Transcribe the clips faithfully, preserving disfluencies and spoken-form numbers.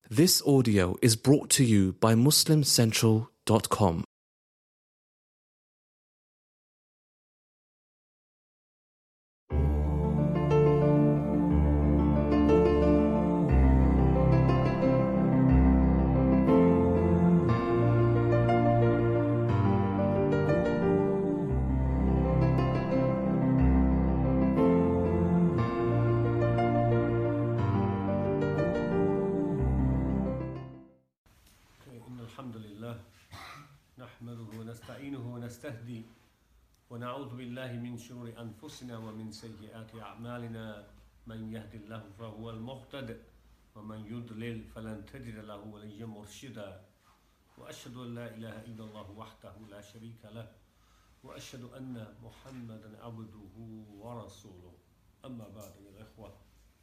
This audio is brought to you by Muslim Central dot com. نستهدي ونعوذ بالله من شرور أنفسنا ومن سيئات أعمالنا من يهد الله فهو المهتد ومن يضلل فلن تجد له وليا مرشدا وأشهد أن لا إله إلا الله وحده لا شريك له وأشهد أن محمدا عبده ورسوله أما بعد يا الإخوة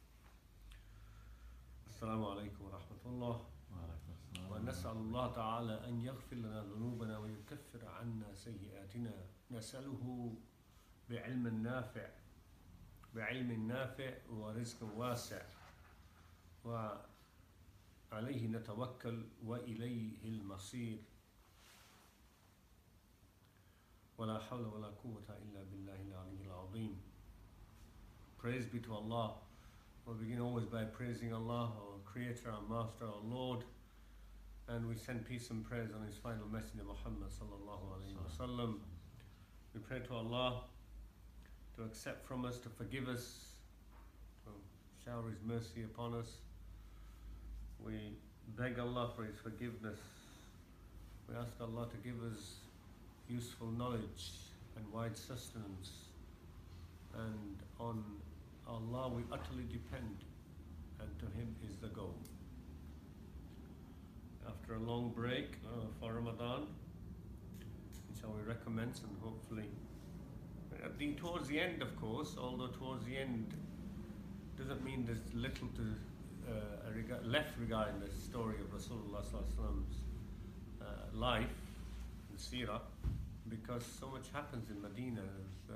السلام عليكم ورحمة الله ونسأل الله تعالى أن يغفر لنا ذنوبنا ويكفر عنا سيئاتنا نسأله بعلم نافع بعلم نافع ورزق واسع وعليه نتوكل وإليه المصير ولا حول ولا قوة إلا بالله العلي العظيم. Praise be to Allah. We'll begin always by praising Allah, our Creator, our Master, our Lord. And we send peace and praise on his final messenger Muhammad sallallahu alayhi wa sallam. We pray to Allah to accept from us, to forgive us, to shower his mercy upon us. We beg Allah for his forgiveness. We ask Allah to give us useful knowledge and wide sustenance. And on Allah we utterly depend, and to him is the goal. After a long break uh, for Ramadan, shall we recommence and hopefully at the, towards the end, of course, although towards the end doesn't mean there's little to uh, rega- left regarding the story of Rasulullah Sallallahu Alaihi Wasallam's uh, life and seerah, because so much happens in Medina. Uh,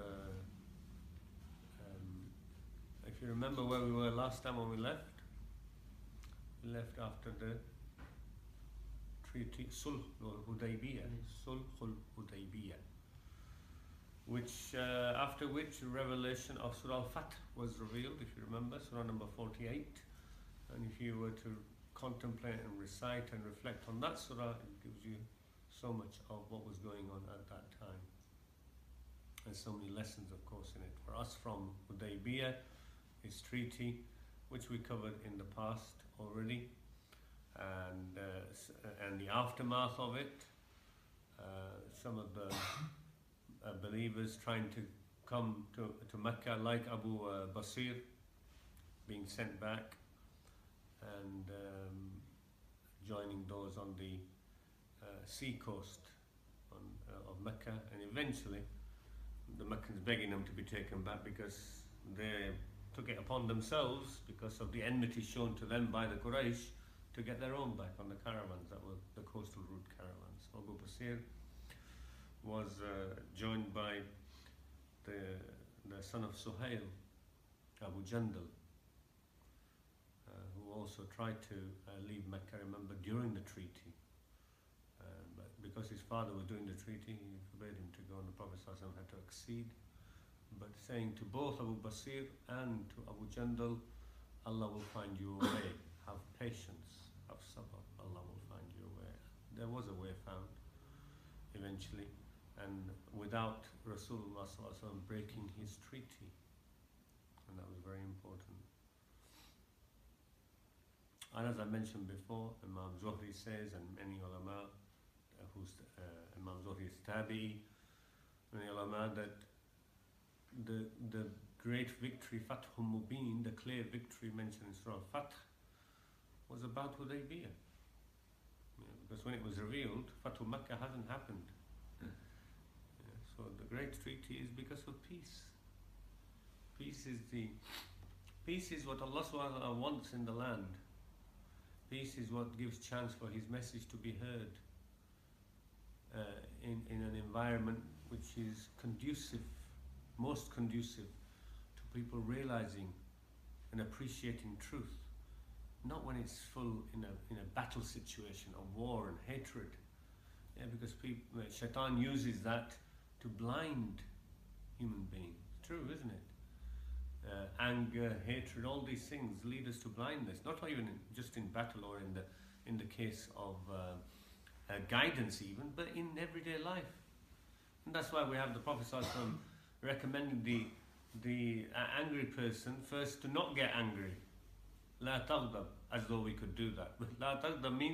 um, if you remember where we were last time when we left, we left after the Treaty Sulh al-Hudaybiyah, Sulh al-Hudaybiyah, which uh, after which the revelation of Surah Al-Fath was revealed, if you remember, Surah number forty-eight. And if you were to contemplate and recite and reflect on that surah, it gives you so much of what was going on at that time. There's so many lessons, of course, in it. For us from Hudaybiyah, its treaty, which we covered in the past already, and uh, and the aftermath of it, uh, some of the uh, believers trying to come to, to Mecca, like Abu uh, Basir, being sent back, and um, joining those on the uh, sea coast on, uh, of Mecca, and eventually the Meccans begging them to be taken back because they took it upon themselves, because of the enmity shown to them by the Quraysh, to get their own back on the caravans that were the coastal route caravans. Abu Basir was uh, joined by the the son of Suhail, Abu Jandal, uh, who also tried to uh, leave Mecca, remember, during the treaty. Uh, but because his father was doing the treaty, he forbade him to go, and the Prophet ﷺ had to accede. But saying to both Abu Basir and to Abu Jandal, Allah will find you a way. Have patience, have sabr, Allah will find you a way. There was a way found eventually, and without Rasulullah Sallallahu Alaihi Wasallam breaking his treaty, and that was very important. And as I mentioned before, Imam Zuhri says, and many ulama, uh, who's uh, Imam Zuhri is tabi'i, many ulama, that the the great victory, Fathul Mubin, the clear victory mentioned in Surah Fath, was about Hudaybiyah. Yeah, because when it was revealed, Fathul Makkah hasn't happened. Yeah, so the great treaty is because of peace. Peace is the peace is what Allah subhanahu wa ta'ala wants in the land. Peace is what gives chance for his message to be heard uh, in, in an environment which is conducive, most conducive to people realizing and appreciating truth not when it's full in a in a battle situation of war and hatred. Yeah, because people, Shaitan uses that to blind human beings. True, isn't it? Uh, anger, hatred, all these things lead us to blindness. Not even in, just in battle or in the in the case of uh, uh, guidance, even, but in everyday life. And that's why we have the Prophet ﷺ recommending the the uh, angry person first to not get angry. La taghdab, as though we could do that. But la taghdab means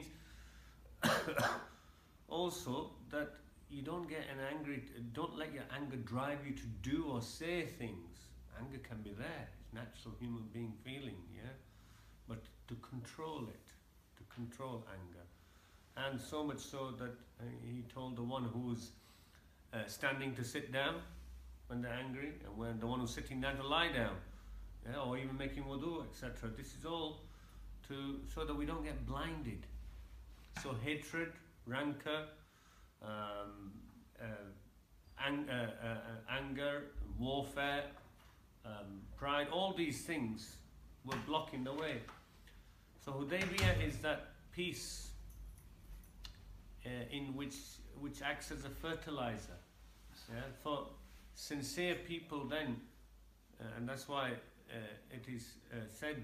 also that you don't get an angry, don't let your anger drive you to do or say things. Anger can be there, it's natural human being feeling, yeah? But to control it, to control anger. And so much so that uh, he told the one who's uh, standing to sit down when they're angry, and when the one who's sitting down to lie down, yeah? Or even making wudu, et cetera. This is all to so that we don't get blinded. So hatred, rancor, um, uh, ang- uh, uh, uh, anger, warfare, um, pride, all these things were blocking the way. So Hudaybiyah is that peace uh, in which which acts as a fertilizer, yeah, for sincere people then, uh, and that's why uh, it is uh, said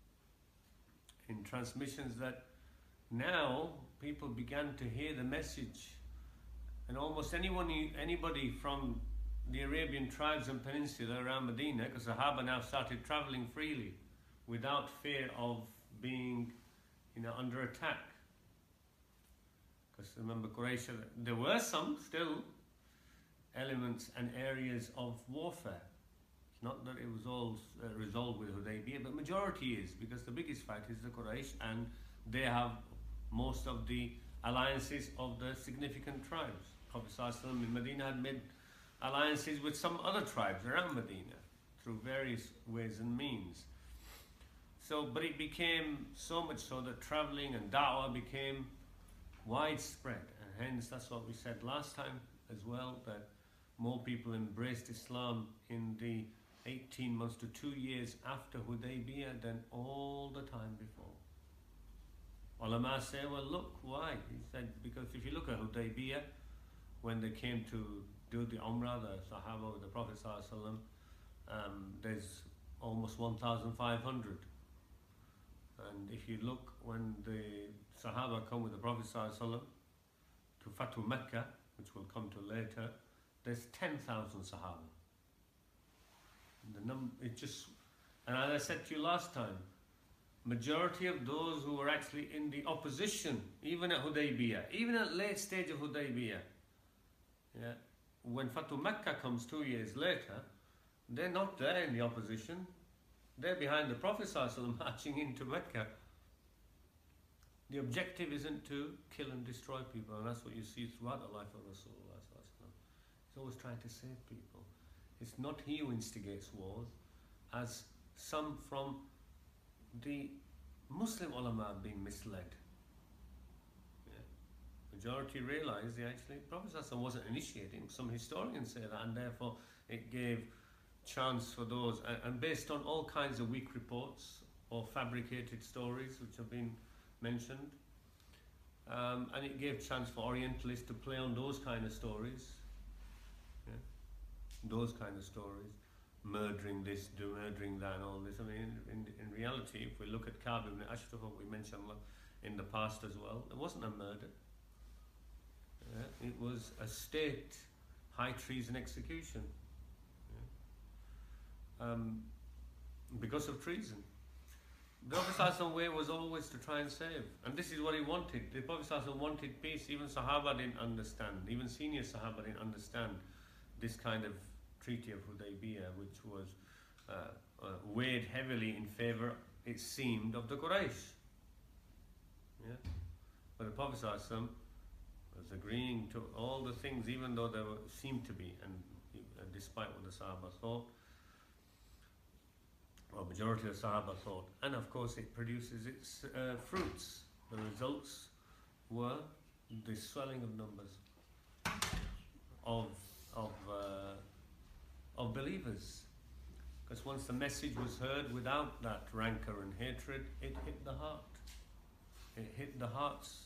in transmissions that now people began to hear the message, and almost anyone, anybody from the Arabian tribes and peninsula around Medina, because Sahaba now started traveling freely without fear of being, you know, under attack. Because remember, Quraysh, there were some still elements and areas of warfare. It's not that it was all uh, resolved with Hudaybiyah, but majority is, because the biggest fight is the Quraysh, and they have most of the alliances of the significant tribes. Prophet ﷺ in Medina had made alliances with some other tribes around Medina through various ways and means. So, but it became so much so that traveling and da'wah became widespread, and hence that's what we said last time as well, that more people embraced Islam in the eighteen months to two years after Hudaybiyah than all the time before. Ulama say, well, look, why? He said, because if you look at Hudaybiyah, when they came to do the Umrah, the Sahaba with the Prophet ﷺ, um, there's almost one thousand five hundred. And if you look, when the Sahaba come with the Prophet ﷺ to Fatu Mecca, which we'll come to later, there's ten thousand Sahaba. The num- it just, and as I said to you last time, majority of those who were actually in the opposition, even at Hudaybiyah, even at late stage of Hudaybiyah, yeah, when Fatu Mecca comes two years later, they're not there in the opposition. They're behind the Prophet ﷺ marching into Mecca. The objective isn't to kill and destroy people, and that's what you see throughout the life of Rasulullah ﷺ. He's always trying to save people. It's not he who instigates wars, as some from the Muslim ulama are being misled. Yeah. Majority realised they actually, Prophet ﷺ wasn't initiating. Some historians say that, and therefore it gave chance for those, and, and based on all kinds of weak reports or fabricated stories which have been mentioned, um, and it gave chance for Orientalists to play on those kind of stories. Yeah. Those kind of stories, murdering this, do murdering that, and all this. I mean, in, in reality, if we look at Ka'b ibn Ashraf, what we mentioned in the past as well, it wasn't a murder. Yeah, it was a state high treason execution. Yeah. Um, because of treason. The Prophet ﷺ way was always to try and save, and this is what he wanted. The Prophet ﷺ wanted peace. Even Sahaba didn't understand. Even senior Sahaba didn't understand this kind of Treaty of Hudaybiyah, which was uh, uh, weighed heavily in favour, it seemed, of the Quraysh. Yeah? But the Prophet ﷺ was agreeing to all the things, even though there were, seemed to be, and uh, despite what the Sahaba thought, or majority of the Sahaba thought. And of course it produces its uh, fruits. The results were the swelling of numbers of of uh, of believers. Because once the message was heard without that rancor and hatred, it hit the heart. It hit the hearts.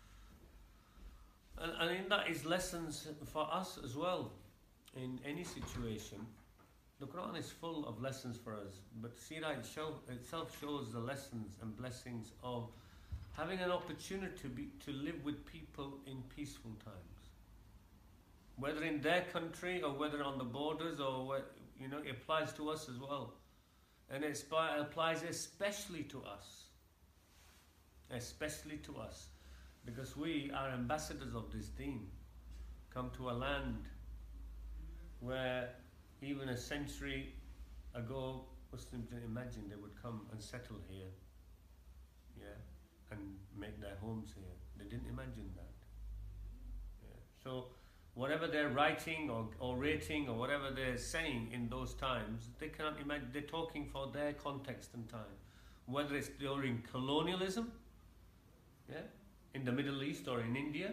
And, and in that is lessons for us as well. In any situation, the Quran is full of lessons for us, but Seerah itself shows the lessons and blessings of having an opportunity to, be, to live with people in peaceful times. Whether in their country or whether on the borders, or where, you know, it applies to us as well. And it applies especially to us. Especially to us. Because we are ambassadors of this deen. Come to a land where even a century ago, Muslims didn't imagine they would come and settle here, yeah, and make their homes here. They didn't imagine that. Yeah. So whatever they're writing or orating or whatever they're saying in those times, they cannot imagine. They're talking for their context and time. Whether it's during colonialism, yeah, in the Middle East or in India,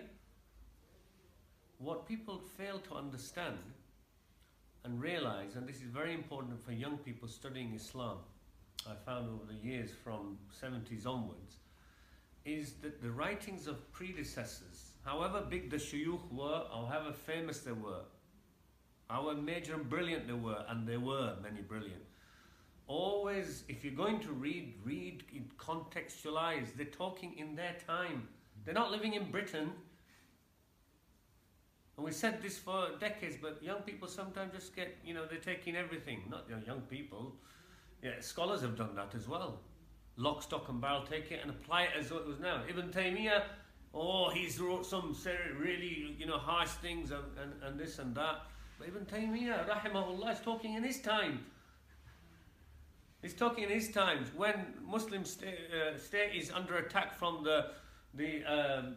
what people fail to understand and realize, and this is very important for young people studying Islam, I found over the years from seventies onwards, is that the writings of predecessors, however big the shuyukh were or however famous they were, however major and brilliant they were, and there were many brilliant, always, if you're going to read, read contextualize. They're talking in their time. They're not living in Britain. And we said this for decades, but young people sometimes just get, you know, they're taking everything. Not you know, young people. Yeah, scholars have done that as well. Lock, stock and barrel, take it and apply it as though it was now. Ibn Taymiyyah, oh, he's wrote some really, you know, harsh things and, and, and this and that. But Ibn Taymiyyah, rahimahullah, is talking in his time. He's talking in his times when Muslim state, uh, state is under attack from the the um,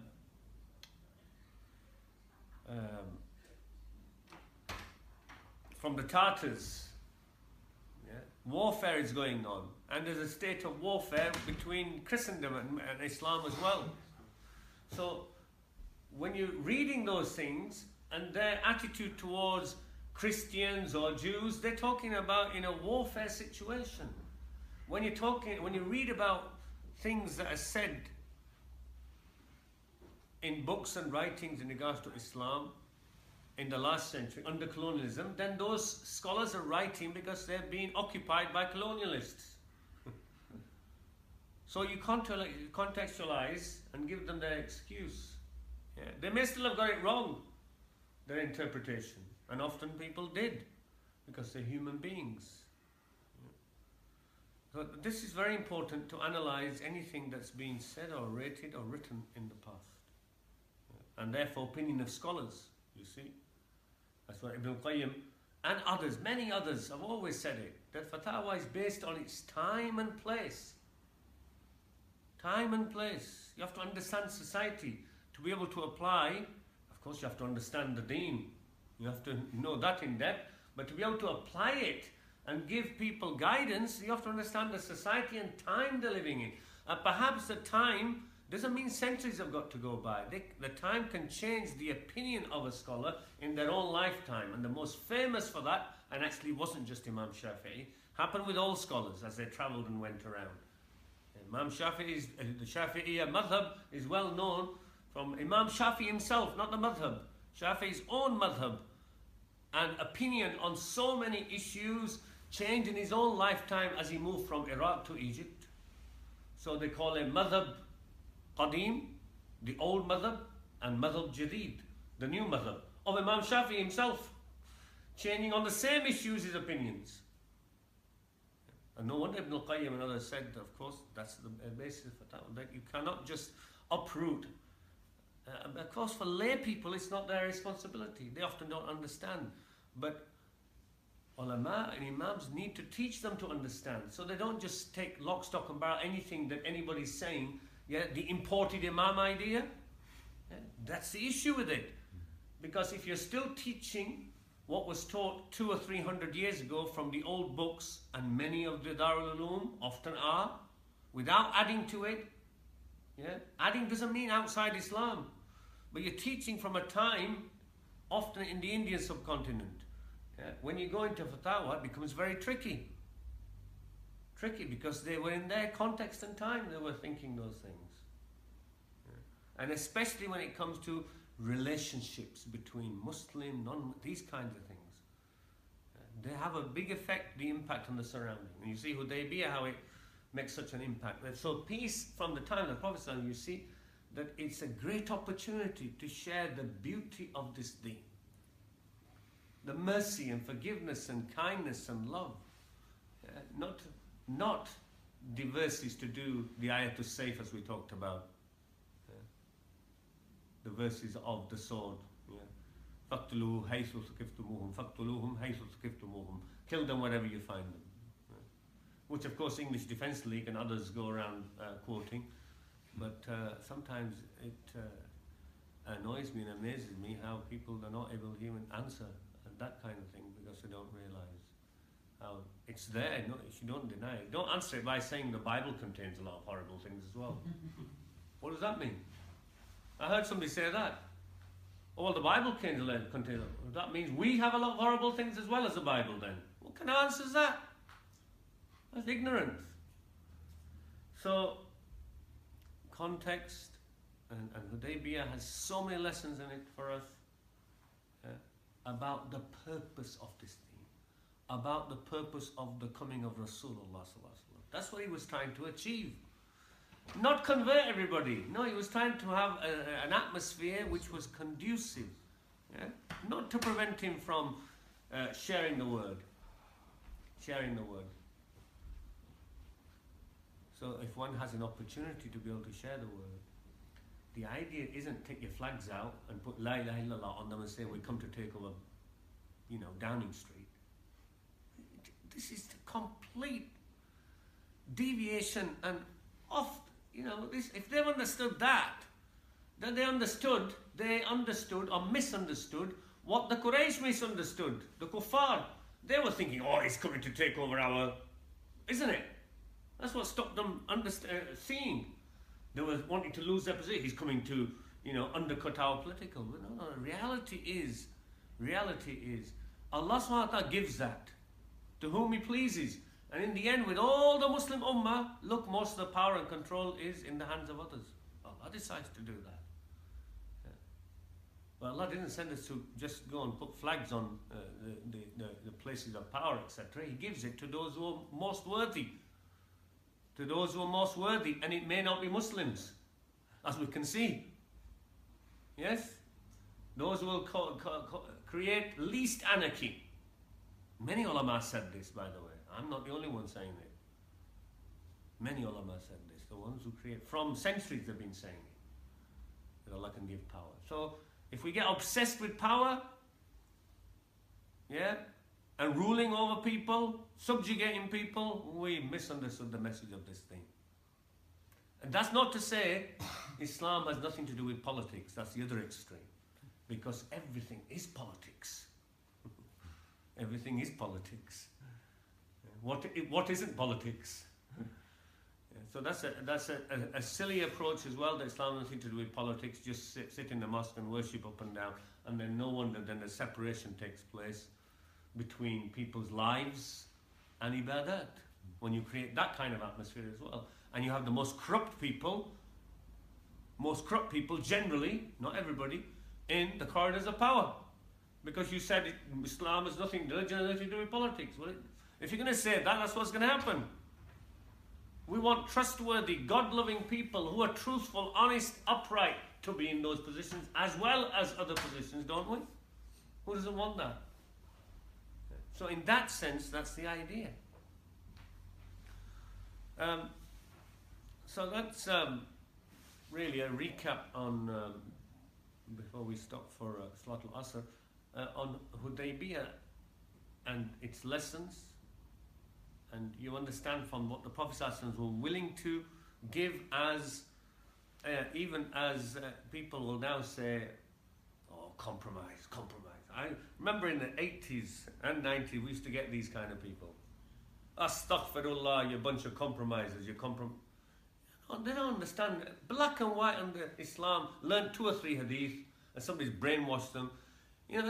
um, from the Tartars. Yeah? Warfare is going on, and there's a state of warfare between Christendom and, and Islam as well. So when you're reading those things and their attitude towards Christians or Jews, they're talking about in a warfare situation. When you're talking, when you read about things that are said in books and writings in regards to Islam in the last century under colonialism, then those scholars are writing because they're being occupied by colonialists. So you contextualize and give them their excuse. Yeah. They may still have got it wrong, their interpretation. And often people did, because they're human beings. So this is very important to analyze anything that's been said or rated or written in the past. And therefore opinion of scholars, you see. That's what Ibn al-Qayyim and others, many others have always said it, that fatwa is based on its time and place. Time and place. You have to understand society to be able to apply. Of course you have to understand the deen. You have to know that in depth. But to be able to apply it and give people guidance, you have to understand the society and time they're living in. And perhaps the time doesn't mean centuries have got to go by. They, the time can change the opinion of a scholar in their own lifetime. And the most famous for that, and actually wasn't just Imam Shafi'i, happened with all scholars as they travelled and went around. Imam Shafi'i's, uh, the Shafi'iyya madhab is well known from Imam Shafi'i himself, not the madhab. Shafi'i's own madhab and opinion on so many issues changed in his own lifetime as he moved from Iraq to Egypt. So they call it madhab qadim, the old madhab, and madhab jadid, the new madhab of Imam Shafi'i himself, changing on the same issues his opinions. And no wonder Ibn al-Qayyim and others said, of course, that's the basis for that, that you cannot just uproot. Uh, of course, for lay people, it's not their responsibility. They often don't understand. But ulama and imams need to teach them to understand. So they don't just take lock, stock and barrel anything that anybody's saying, yeah, the imported imam idea. Yeah, that's the issue with it. Because if you're still teaching what was taught two or three hundred years ago from the old books, and many of the Darul Uloom often are, without adding to it, yeah, adding doesn't mean outside Islam, but you're teaching from a time, often in the Indian subcontinent, Yeah? When you go into fatwa, it becomes very tricky. Tricky because they were in their context and time, they were thinking those things. Yeah? And especially when it comes to relationships between Muslim, non these kinds of things. Yeah? They have a big effect, the impact on the surrounding. And you see Hudaybiyah, how it makes such an impact. And so peace from the time of the Prophet, you see that it's a great opportunity to share the beauty of this deen. The mercy and forgiveness and kindness and love. Yeah? Not, not the verses to do the ayatul sayf as we talked about. Yeah? The verses of the sword. فَاقْتُلُوهُمْ حَيْثُ ثُقِفْتُمُوهُمْ فَاقْتُلُوهُمْ حَيْثُ ثُقِفْتُمُوهُمْ Kill them wherever you find them. Which of course English Defence League and others go around uh, quoting, but uh, sometimes it uh, annoys me and amazes me how people are not able to even answer that kind of thing because they don't realise how it's there. No, you don't deny it. Don't answer it by saying the Bible contains a lot of horrible things as well. What does that mean? I heard somebody say that. Oh, well, the Bible contains a lot. Contains, that means we have a lot of horrible things as well as the Bible then. What kind of answer is that? That's ignorance. So, context, and, and Hudaybiyah has so many lessons in it for us uh, about the purpose of this thing, about the purpose of the coming of Rasulullah. That's what he was trying to achieve. Not convert everybody. No, he was trying to have a, an atmosphere which was conducive. Yeah? Not to prevent him from uh, sharing the word. Sharing the word. So if one has an opportunity to be able to share the word, the idea isn't take your flags out and put La ilaha illallah on them and say we come to take over, you know, Downing Street. This is the complete deviation and off, you know, this, if they've understood that, then they understood, they understood or misunderstood what the Quraysh misunderstood, the kuffar. They were thinking, oh, he's coming to take over our, isn't it? That's what stopped them underst- uh, seeing. They were wanting to lose their position. He's coming to, you know, undercut our political. But no, no, reality is, reality is, Allah subhanahu wa ta'ala gives that to whom He pleases. And in the end, with all the Muslim ummah, look, most of the power and control is in the hands of others. Allah decides to do that. Yeah. But Allah didn't send us to just go and put flags on uh, the, the, the, the places of power, et cetera. He gives it to those who are most worthy. To those who are most worthy, and it may not be Muslims, as we can see. Yes? Those who will co- co- co- create least anarchy. Many ulama said this, by the way. I'm not the only one saying it. Many ulama said this. The ones who create, from centuries they've been saying it. That Allah can give power. So, if we get obsessed with power, yeah, and ruling over people, subjugating people, we misunderstood the message of this thing. And that's not to say Islam has nothing to do with politics. That's the other extreme. Because everything is politics. Everything is politics. What, what isn't politics? Yeah, so that's a, that's a, a, a silly approach as well, that Islam has nothing to do with politics. Just sit, sit in the mosque and worship up and down. And then no wonder then the separation takes place between people's lives and ibadat, when you create that kind of atmosphere as well. And you have the most corrupt people, most corrupt people generally, not everybody, in the corridors of power. Because you said it, Islam has nothing, religion has nothing to do with politics. Well, it, if you're going to say that, that's what's going to happen. We want trustworthy, God-loving people who are truthful, honest, upright to be in those positions as well as other positions, don't we? Who doesn't want that? So in that sense, that's the idea. Um, so that's um, really a recap on, um, before we stop for uh, Salatul Asr, uh, on Hudaybiyah and its lessons. And you understand from what the Prophet ﷺ were willing to give as, uh, even as uh, people will now say, oh, compromise, compromise. I remember in the eighties and nineties, we used to get these kind of people. Astaghfirullah, you bunch of compromisers, you comprom. Oh, they don't understand. Black and white under Islam, learn two or three hadith, and somebody's brainwashed them. You know,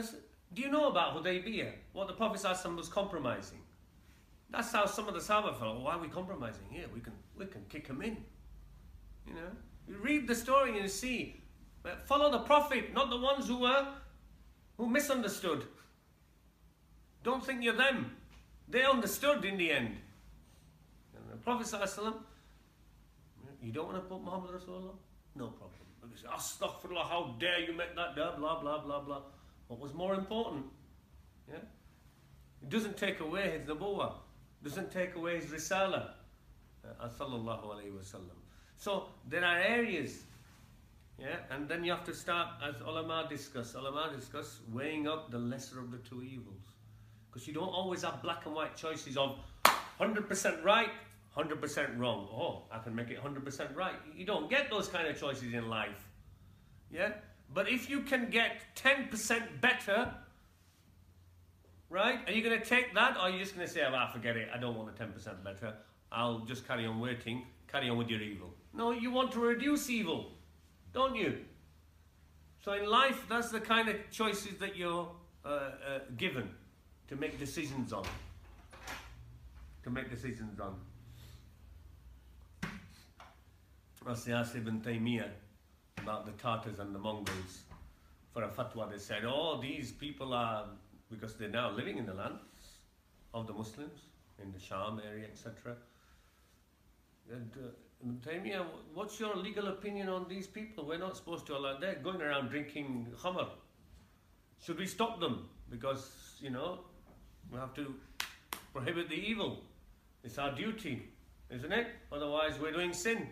Do you know about Hudaybiyah? What the Prophet ﷺ was compromising? That's how some of the Sahaba felt. Why are we compromising here? We can we can kick him in. You know, you read the story and you see. Follow the Prophet, not the ones who were who misunderstood. Don't think you're them. They understood in the end. And the Prophet ﷺ, you don't want to put Muhammad Rasulullah? No problem. They say, Astaghfirullah, how dare you make that there, blah, blah, blah, blah. What was more important? Yeah? It doesn't take away his nubuwwah. Doesn't take away his risala. Uh, sallallahu alayhi wa sallam. So, there are areas, yeah, and then you have to start, as ulama discuss, ulama discuss, weighing up the lesser of the two evils. Because you don't always have black and white choices of one hundred percent right, one hundred percent wrong. Oh, I can make it one hundred percent right. You don't get those kind of choices in life. Yeah? But if you can get ten percent better, right? Are you going to take that, or are you just going to say, oh, I forget it, I don't want a ten percent better, I'll just carry on waiting, carry on with your evil. No, you want to reduce evil, don't you? So in life, that's the kind of choices that you're uh, uh, given to make decisions on. To make decisions on. As they asked Ibn Taymiyyah about the Tartars and the Mongols, for a fatwa they said, oh, these people are, because they're now living in the land of the Muslims, in the Sham area, et cetera. And uh, Ibn Taymiyyah, what's your legal opinion on these people? We're not supposed to allow, they're going around drinking khamr. Should we stop them? Because, you know, we have to prohibit the evil. It's our duty, isn't it? Otherwise we're doing sin.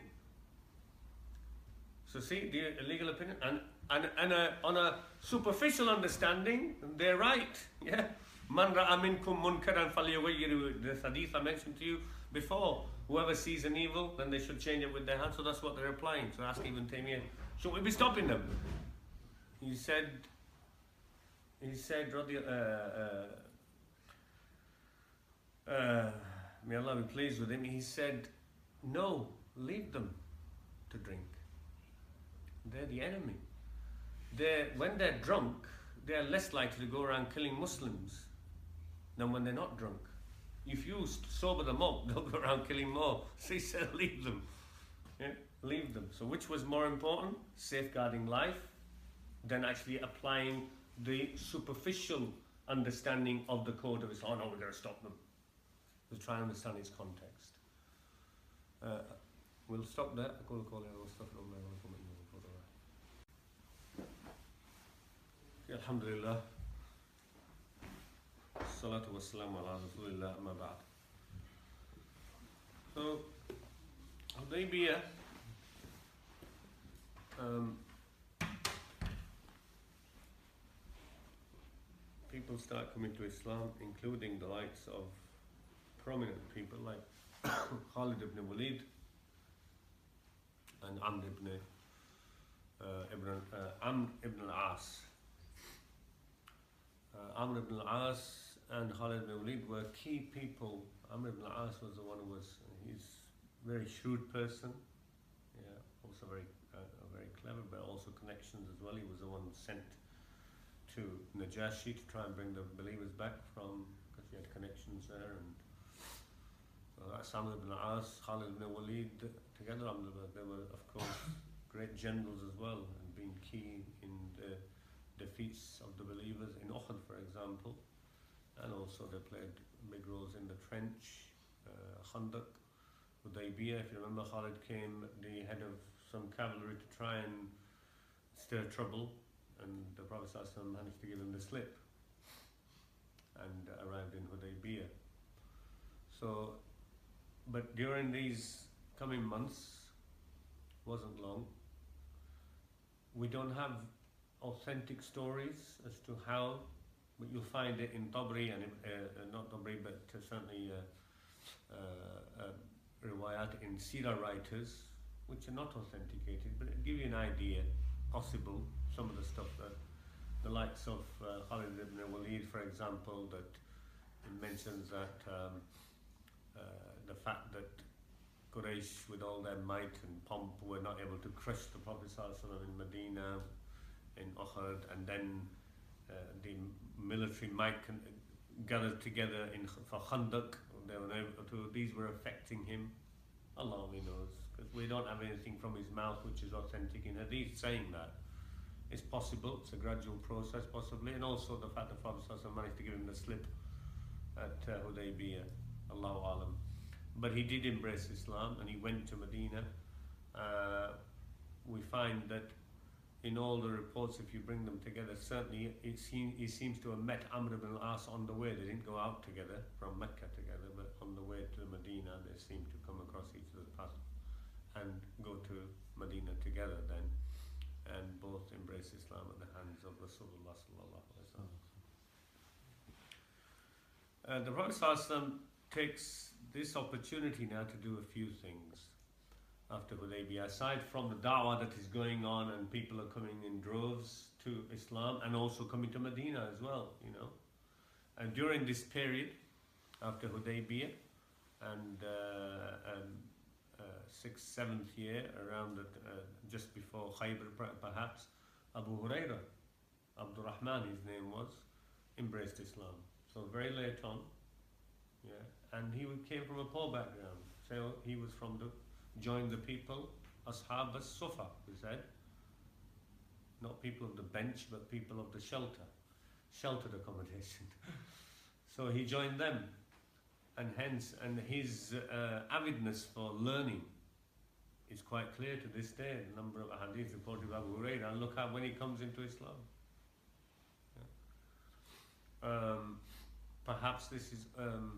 So see, the legal opinion, and, and, and a, on a superficial understanding, they're right. Yeah. Man ra'a minkum munkaran falyughayyirhu, the hadith I mentioned to you before. Whoever sees an evil, then they should change it with their hand. So that's what they're applying. So ask Ibn Taymiyyah, should we be stopping them? He said, he said, uh, uh, uh, may Allah be pleased with him, he said, no, leave them to drink. They're the enemy. They're, when they're drunk, they're less likely to go around killing Muslims than when they're not drunk. If you sober them up, they'll go around killing more. So he said, leave them. Yeah? Leave them. So which was more important? Safeguarding life than actually applying the superficial understanding of the code of Islam. Oh no, we're going to stop them. We'll try and understand its context. Uh, we'll stop there. Alhamdulillah. Salatu wassalamu ala rasulillah amma ba'd. So, Hudaybiyah, um, people start coming to Islam, including the likes of prominent people like Khalid ibn Walid and Amr ibn uh, ibn uh, Amr ibn al-As. Uh, Amr ibn al-As and Khalid ibn Walid were key people. Amr ibn al-As was the one who was, he's a very shrewd person, yeah, also very, uh, very clever, but also connections as well. He was the one sent to Najashi to try and bring the believers back from, because he had connections there. And so that's Amr ibn al-As, Khalid ibn Walid together. They were, of course, great generals as well, and being key in the defeats of the believers in Uhud, for example, and also they played big roles in the trench, uh, Khandaq, Hudaybiyah. If you remember, Khalid came the head of some cavalry to try and stir trouble, and the Prophet ﷺ managed to give him the slip and uh, arrived in Hudaybiyah. So, but during these coming months, wasn't long, we don't have authentic stories as to how, but you'll find it in Tabri and uh, uh, not Tabri, but uh, certainly uh, uh, uh, riwayat in Sirah writers, which are not authenticated, but it'll give you an idea, possible, some of the stuff that the likes of uh, Khalid ibn Walid, for example, that it mentions that um, uh, the fact that Quraysh, with all their might and pomp, were not able to crush the Prophet ﷺ in Medina, in Uhud, and then uh, the military might con- gathered together in for Khandaq. They were able to, these were affecting him. Allah only knows, because we don't have anything from his mouth which is authentic in hadith saying that. It's possible, it's a gradual process possibly, and also the fact that Prophet ﷺ managed to give him the slip at uh, Hudaybiyah, Allahu Alam. But he did embrace Islam and he went to Medina. Uh, we find that in all the reports, if you bring them together, certainly it seem, he seems to have met Amr ibn al-As on the way. They didn't go out together from Mecca together, but on the way to Medina they seem to come across each other's path and go to Medina together then, and both embrace Islam at the hands of Rasulullah sallallahu alaihi wasallam. Uh, the Prophet sallallahu alaihi wasallam takes this opportunity now to do a few things after Hudaybiyah, aside from the da'wah that is going on and people are coming in droves to Islam and also coming to Medina as well, you know. And during this period after Hudaybiyah and uh, um, uh, sixth, seventh year, around the, uh, just before Khaybar perhaps, Abu Hurairah, Abdurrahman his name was, embraced Islam. So very late on, yeah, and he came from a poor background. So he was from the joined the people, Ashab as-Sufa, he said. Not people of the bench, but people of the shelter, sheltered accommodation. So he joined them, and hence, and his uh, avidness for learning is quite clear to this day. The number of hadith reported by Abu Hurairah, and look at when he comes into Islam. Yeah. Um, perhaps this is um,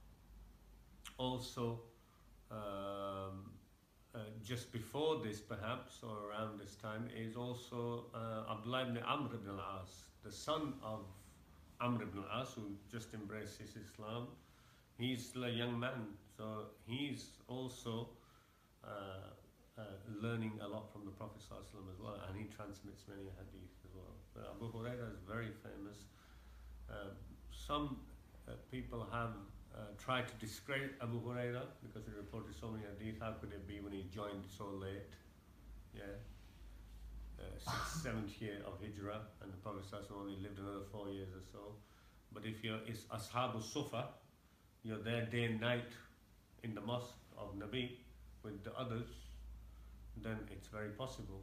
also um, Uh, just before this perhaps, or around this time, is also uh, Abdullah ibn Amr ibn al-As, the son of Amr ibn al-As, who just embraces Islam. He's still a young man, so he's also uh, uh, learning a lot from the Prophet ﷺ as well, and he transmits many hadith as well. But Abu Hurairah is very famous. Uh, some uh, people have Uh, tried to discredit Abu Hurairah because he reported so many hadith. How could it be when he joined so late? Yeah, uh, sixth, seventh year of Hijrah, and the Prophet ﷺ only lived another four years or so. But if you're it's Ashabu Sufa, you're there day and night in the mosque of Nabi with the others, then it's very possible.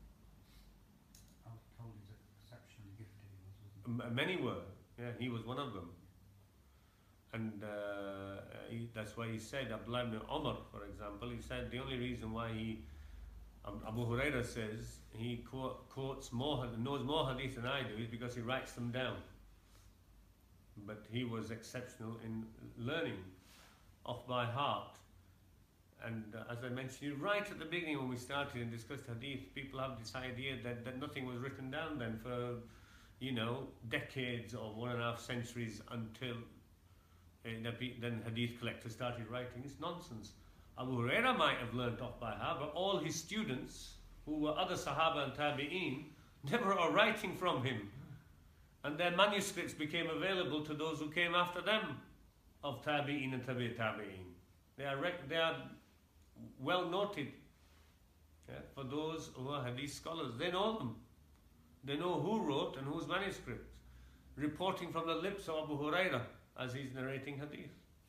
I was told he's exceptionally gifted. He was, M- many were. Yeah, he was one of them. And uh, he, that's why he said, Abdullah ibn Umar, for example, he said the only reason why he, um, Abu Hurairah says, he quote, quotes more, knows more hadith than I do, is because he writes them down. But he was exceptional in learning off by heart. And uh, as I mentioned right at the beginning when we started and discussed hadith, people have this idea that, that nothing was written down then for, you know, decades or one and a half centuries until then hadith collectors started writing. It's nonsense. Abu Hurairah might have learnt off by heart, but all his students, who were other Sahaba and Tabi'een, never are writing from him. And their manuscripts became available to those who came after them, of Tabi'een and Tabi' Tabi'een. They are, rec- they are well noted, yeah, for those who are hadith scholars. They know them. They know who wrote and whose manuscripts, reporting from the lips of Abu Hurairah as he's narrating hadith.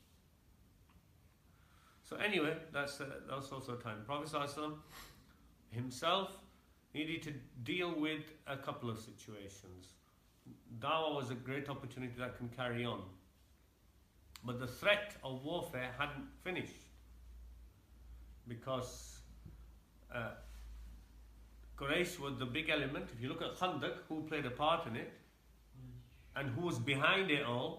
So anyway, that's, uh, that's also a time. Prophet ﷺ himself needed to deal with a couple of situations. Dawah was a great opportunity that can carry on. But the threat of warfare hadn't finished. Because uh, Quraysh was the big element. If you look at Khandaq, who played a part in it, and who was behind it all,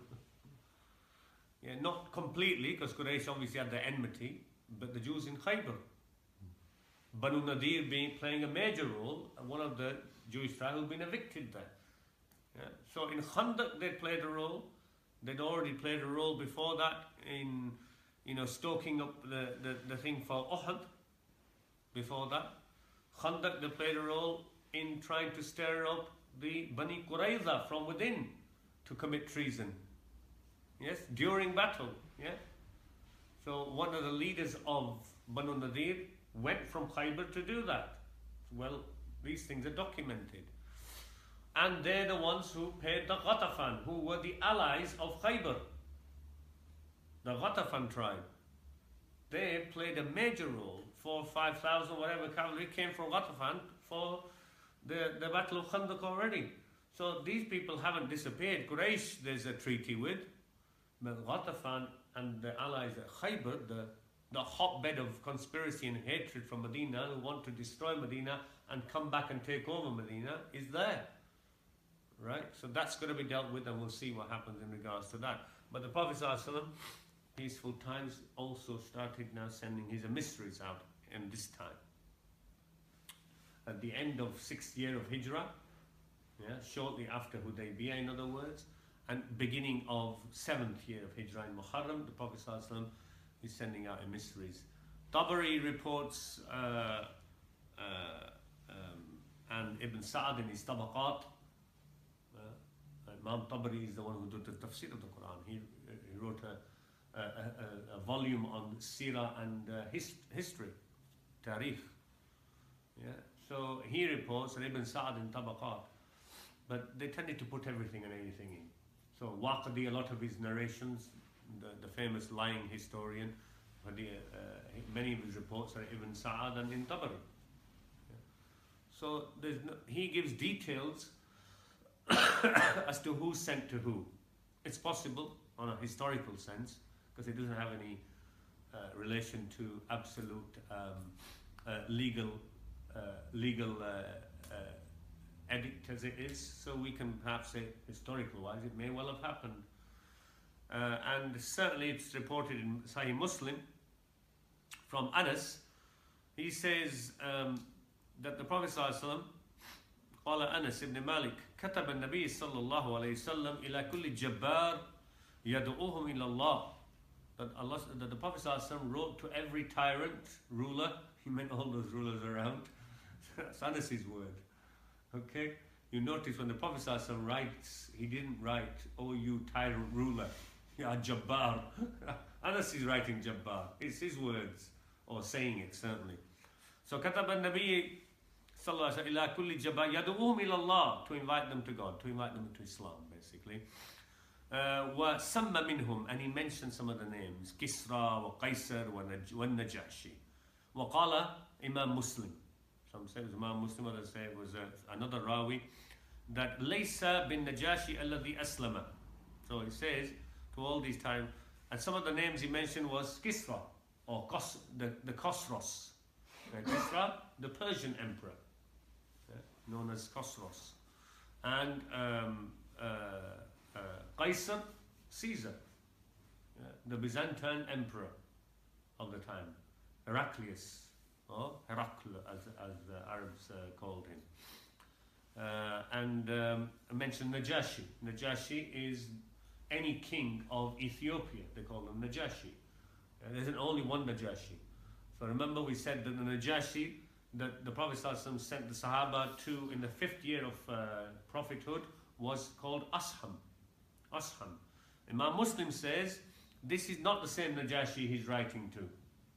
yeah, not completely, because Quraysh obviously had their enmity, but the Jews in Khaybar. Banu Nadir being playing a major role, and one of the Jewish tribes who had been evicted there. Yeah. So in Khandaq they played a role. They'd already played a role before that in, you know, stoking up the, the, the thing for Uhud. Before that, Khandaq they played a role in trying to stir up the Bani Qurayza from within to commit treason. Yes, during battle. Yeah. So one of the leaders of Banu Nadir went from Khaybar to do that. Well, these things are documented. And they're the ones who paid the Ghatafan, who were the allies of Khaybar. The Ghatafan tribe. They played a major role. Four, five thousand, whatever cavalry came from Ghatafan for the, the Battle of Khandaq already. So these people haven't disappeared. Quraysh, there's a treaty with. But Ghatafan and the allies at Khaybar, the, the hotbed of conspiracy and hatred from Medina, who want to destroy Medina and come back and take over Medina, is there. Right? So that's going to be dealt with, and we'll see what happens in regards to that. But the Prophet ﷺ, peaceful times, also started now sending his emissaries out in this time. At the end of sixth year of Hijrah, yeah, shortly after Hudaybiyah, in other words, and beginning of seventh year of Hijrah in Muharram, the Prophet ﷺ is sending out emissaries. Tabari reports, uh, uh, um, and Ibn Sa'd in his Tabaqat, Imam Tabari is the one who did the tafsir of the Quran. He, he wrote a, a, a, a volume on seerah and uh, his, history, tarikh. Yeah. So he reports, and Ibn Sa'd in Tabaqat, but they tended to put everything and anything in. So Waqidi, a lot of his narrations, the, the famous lying historian, the, uh, many of his reports are Ibn Sa'd and in Tabari. Yeah. So there's no, he gives details as to who sent to who. It's possible on a historical sense, because it doesn't have any uh, relation to absolute um, uh, legal uh, legal uh, uh, edict as it is. So we can perhaps say, historical wise, it may well have happened. Uh, and certainly it's reported in Sahih Muslim from Anas. He says um, that the Prophet ﷺ, قال أنس بن مالك كتب النبي صلى الله عليه وسلم إلى كل جبار يدعوهم إلى الله. That Allah, that the Prophet ﷺ wrote to every tyrant, ruler, he meant all those rulers around. That's Anas's word. Okay? You notice when the Prophet ﷺ writes, he didn't write, oh you tyrant ruler, ya Jabbar. Anas is writing Jabbar. It's his words, or saying it certainly. So كتب النبي Sallallahu ila kulli jabbar yad'uhum ila Allah, to invite them to God, to invite them to Islam, basically. Wa samma minhum, and he mentioned some of the names: Kisra, wa Qaisar, wa Najashi. Wa qala Imam Muslim. Some say it was Imam Muslim, others say it was uh, another Rawi. That Laysa bin Najashi alladhi aslama. So he says to all these times, and some of the names he mentioned was Kisra, or Kos, the, the Khosros. Kisra, the Persian emperor, known as Khosros, and um, uh, uh, Qaisar, Caesar, uh, the Byzantine emperor of the time, Heraclius, or Herakl as, as the Arabs uh, called him. Uh, and um, I mentioned Najashi. Najashi is any king of Ethiopia, they call him Najashi. Uh, there's only one Najashi. So remember we said that the Najashi that the Prophet ﷺ sent the Sahaba to in the fifth year of uh, prophethood was called Asham. Asham. Imam Muslim says this is not the same Najashi he's writing to.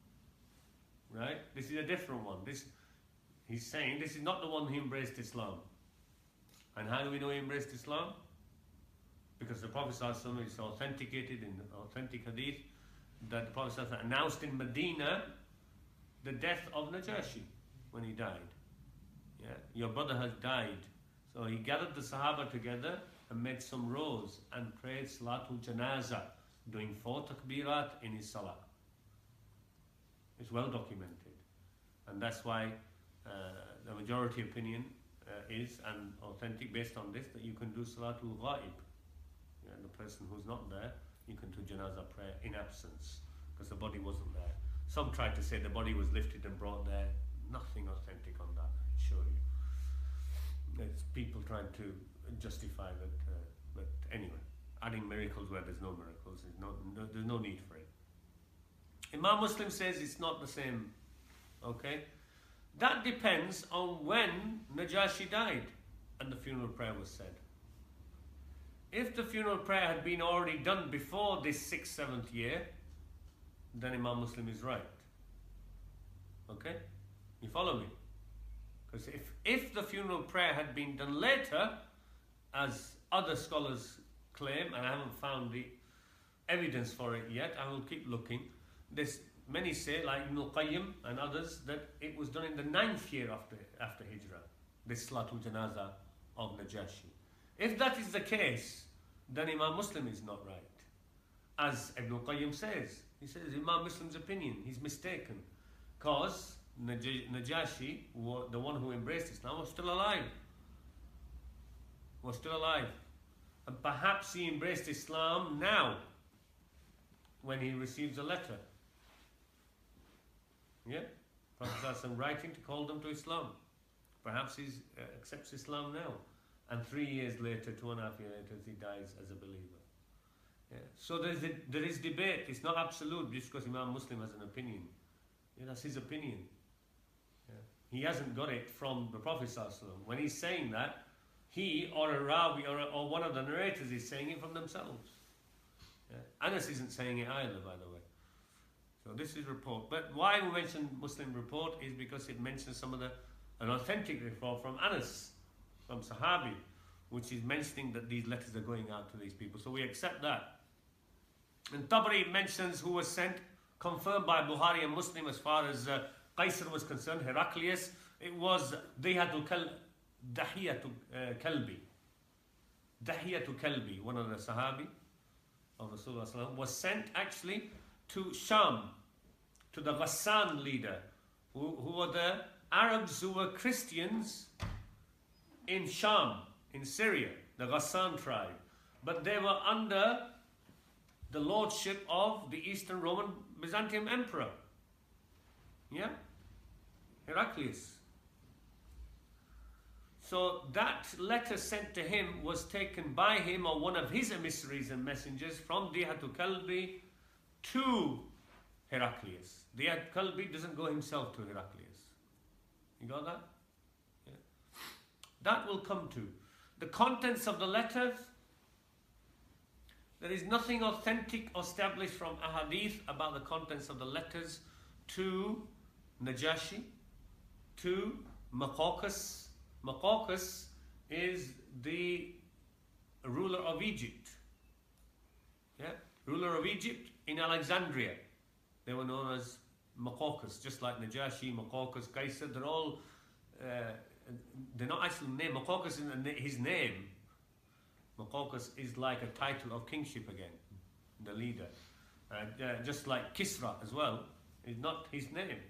Right? This is a different one. This, he's saying this is not the one who embraced Islam. And how do we know he embraced Islam? Because the Prophet ﷺ is authenticated in authentic hadith that the Prophet ﷺ announced in Medina the death of Najashi when he died. Yeah, your brother has died. So he gathered the Sahaba together and made some rows and prayed Salatul Janazah, doing four takbirat in his salah. It's well documented. And that's why uh, the majority opinion uh, is, and authentic based on this, that you can do Salatul Ghaib. Yeah, the person who's not there, you can do Janazah prayer in absence, because the body wasn't there. Some tried to say the body was lifted and brought there. Nothing authentic on that, I assure you. It's people trying to justify that. Uh, but anyway, adding miracles where there's no miracles, there's no, no, there's no need for it. Imam Muslim says it's not the same. Okay? That depends on when Najashi died and the funeral prayer was said. If the funeral prayer had been already done before this sixth, seventh year, then Imam Muslim is right. Okay? You follow me? Because if, if the funeral prayer had been done later, as other scholars claim, and I haven't found the evidence for it yet, I will keep looking. There's many say, like Ibn al-Qayyim and others, that it was done in the ninth year after, after Hijrah, this Salatul Janazah of Najashi. If that is the case, then Imam Muslim is not right. As Ibn al-Qayyim says, he says Imam Muslim's opinion, he's mistaken. Because Najashi, the one who embraced Islam, was still alive. Was still alive. And perhaps he embraced Islam now, when he receives a letter. Yeah? Prophet writing to call them to Islam. Perhaps he uh, accepts Islam now. And three years later, two and a half years later, he dies as a believer. Yeah. So there is, a, there is debate. It's not absolute just because Imam Muslim has an opinion. Yeah, that's his opinion. Yeah. He hasn't got it from the Prophet ﷺ. When he's saying that, he or a Rawi or, a, or one of the narrators is saying it from themselves. Yeah. Anas isn't saying it either, by the way. So this is report. But why we mention Muslim report is because it mentions some of the an authentic report from Anas, from Sahabi, which is mentioning that these letters are going out to these people. So we accept that. And Tabari mentions who was sent, confirmed by Bukhari and Muslim as far as uh, Qaisar was concerned, Heraclius. It was Dahiyatul Kal- Dahiyatul uh, Kalbi. Dahiyatul Kalbi, one of the Sahabi of Rasulullah, was sent actually to Sham, to the Ghassan leader, who, who were the Arabs who were Christians in Sham, in Syria, the Ghassan tribe. But they were under the lordship of the Eastern Roman Byzantium Emperor. Yeah? Heraclius. So that letter sent to him was taken by him or one of his emissaries and messengers from Dihatul Kalbi to Heraclius. Dihat Kalbi doesn't go himself to Heraclius. You got that? Yeah. That will come to. The contents of the letters, there is nothing authentic or established from Ahadith about the contents of the letters to Najashi, to Muqawqis. Muqawqis is the ruler of Egypt. Yeah? Ruler of Egypt in Alexandria. They were known as Muqawqis, just like Najashi, Muqawqis, Qaisar. They're all, uh, they're not actually named. Muqawqis isn't his name. Muqawqis is like a title of kingship again, the leader. Uh, uh, just like Kisra as well, is not his name.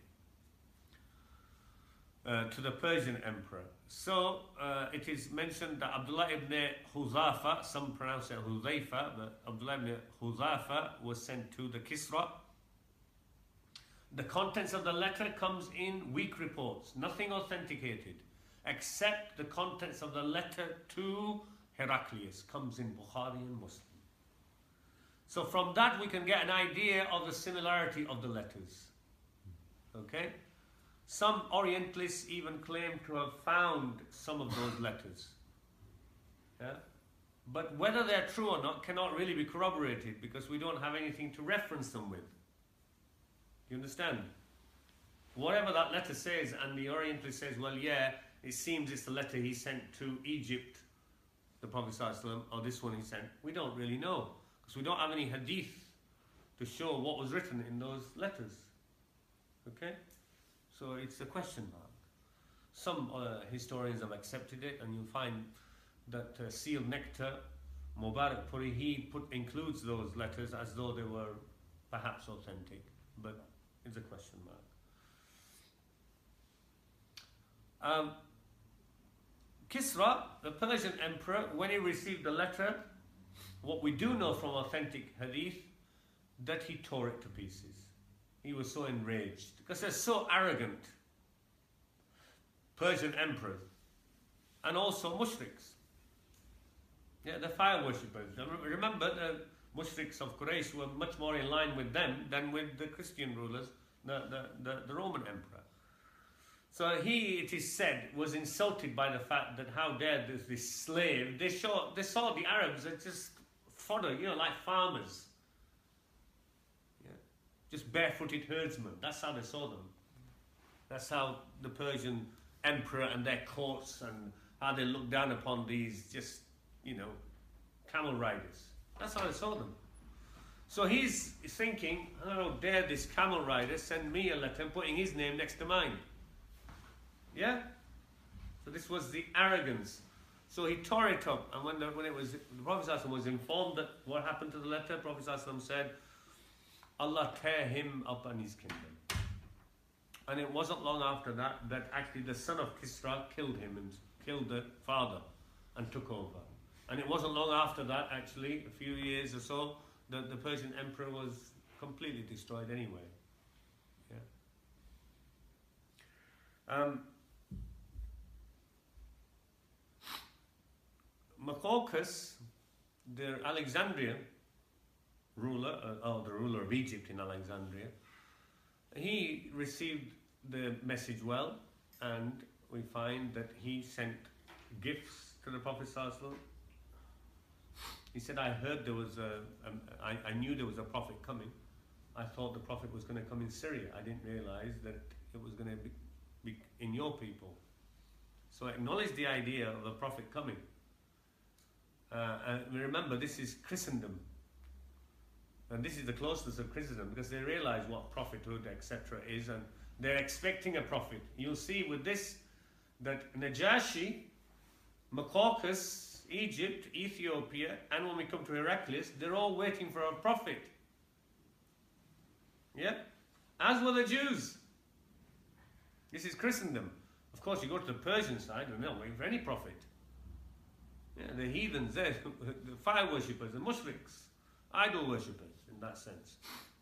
Uh, to the Persian emperor. So uh, it is mentioned that Abdullah ibn Huzafa, some pronounce it Huzaifa, but Abdullah ibn Huzafa was sent to the Kisra. The contents of the letter comes in weak reports, nothing authenticated, except the contents of the letter to Heraclius comes in Bukhari and Muslim. So from that we can get an idea of the similarity of the letters. Okay? Some Orientalists even claim to have found some of those letters. Yeah? But whether they're true or not cannot really be corroborated because we don't have anything to reference them with. You understand? Whatever that letter says, and the Orientalist says, well, yeah, it seems it's the letter he sent to Egypt, the Prophet ﷺ, or this one he sent. We don't really know because we don't have any hadith to show what was written in those letters. Okay? So it's a question mark. Some uh, historians have accepted it, and you'll find that uh, sealed nectar, Mubarak Puri, he put, includes those letters as though they were perhaps authentic, but it's a question mark. Um, Kisra, the Persian emperor, when he received the letter, what we do know from authentic hadith, that he tore it to pieces. He was so enraged because they're so arrogant. Persian emperors and also mushriks. Yeah, they're fire worshippers. Remember, the mushriks of Quraysh were much more in line with them than with the Christian rulers, the, the, the, the Roman emperor. So he, it is said, was insulted by the fact that how dare this, this slave. They saw, they saw the Arabs as just fodder, you know, like farmers. Yeah. Just barefooted herdsmen. That's how they saw them. That's how the Persian emperor and their courts and how they looked down upon these just you know, camel riders. That's how I saw them. So he's thinking, how dare this camel rider send me a letter putting his name next to mine? Yeah? So this was the arrogance. So he tore it up, and when, the, when it was, the Prophet ﷺ was informed that what happened to the letter, the Prophet ﷺ said, Allah tear him up and his kingdom. And it wasn't long after that that actually the son of Kisra killed him and killed the father and took over. And it wasn't long after that, actually, a few years or so, that the Persian emperor was completely destroyed anyway. Yeah. Um, Macaulcus, the Alexandrian ruler, uh, or the ruler of Egypt in Alexandria, he received the message well, and we find that he sent gifts to the Prophet ﷺ. He said, I heard there was a, a I, I knew there was a prophet coming. I thought the prophet was going to come in Syria. I didn't realize that it was going to be, be in your people. So acknowledge the idea of a prophet coming. Uh, and remember, this is Christendom. And this is the closeness of Christendom, because they realize what prophethood, et cetera is, and they're expecting a prophet. You'll see with this that Najashi, Macaulcus, Egypt, Ethiopia, and when we come to Heraclius, they're all waiting for a prophet. Yeah? As were the Jews. This is Christendom. Of course, you go to the Persian side, and they're not waiting for any prophet. Yeah, the heathens, they're the fire worshippers, the mushriks, idol worshippers in that sense.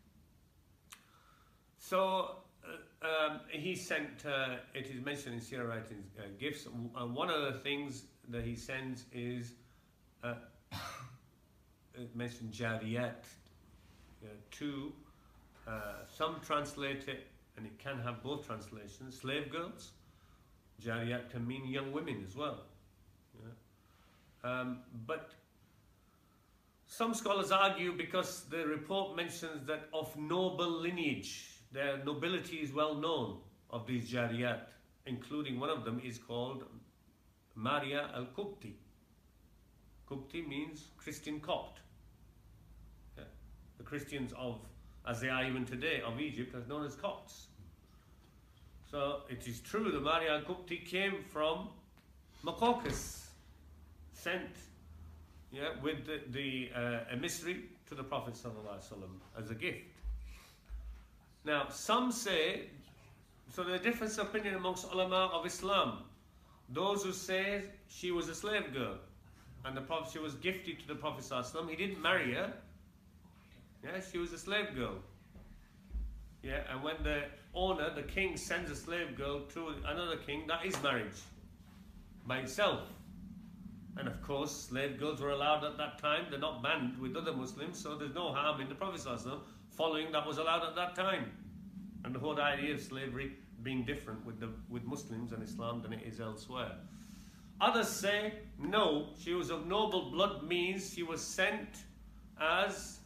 So uh, um, he sent, uh, it is mentioned in Sirah writings, uh, gifts, and one of the things that he sends is, uh, it mentioned jariyat, uh, two, uh, some translate it, and it can have both translations, slave girls. Jariyat can mean young women as well. Yeah. Um, but some scholars argue, because the report mentions that of noble lineage, their nobility is well known of these Jariyat, including one of them is called Maria al-Qubti. Qubti means Christian Copt. Yeah. The Christians of, as they are even today, of Egypt, are known as Copts. So it is true that Maria al-Qubti came from Macaulcus, sent yeah, with the, the uh, emissary to the Prophet ﷺ as a gift. Now, some say, so there's a difference of opinion amongst ulama of Islam. Those who say she was a slave girl, and the Prophet, she was gifted to the Prophet ﷺ. He didn't marry her. Yeah, she was a slave girl. Yeah, and when the owner, the king, sends a slave girl to another king, that is marriage by itself. And of course, slave girls were allowed at that time. They're not banned with other Muslims, so there's no harm in the Prophet ﷺ following that was allowed at that time. And the whole idea of slavery being different with the with Muslims and Islam than it is elsewhere. Others say, no, she was of noble blood, means she was sent as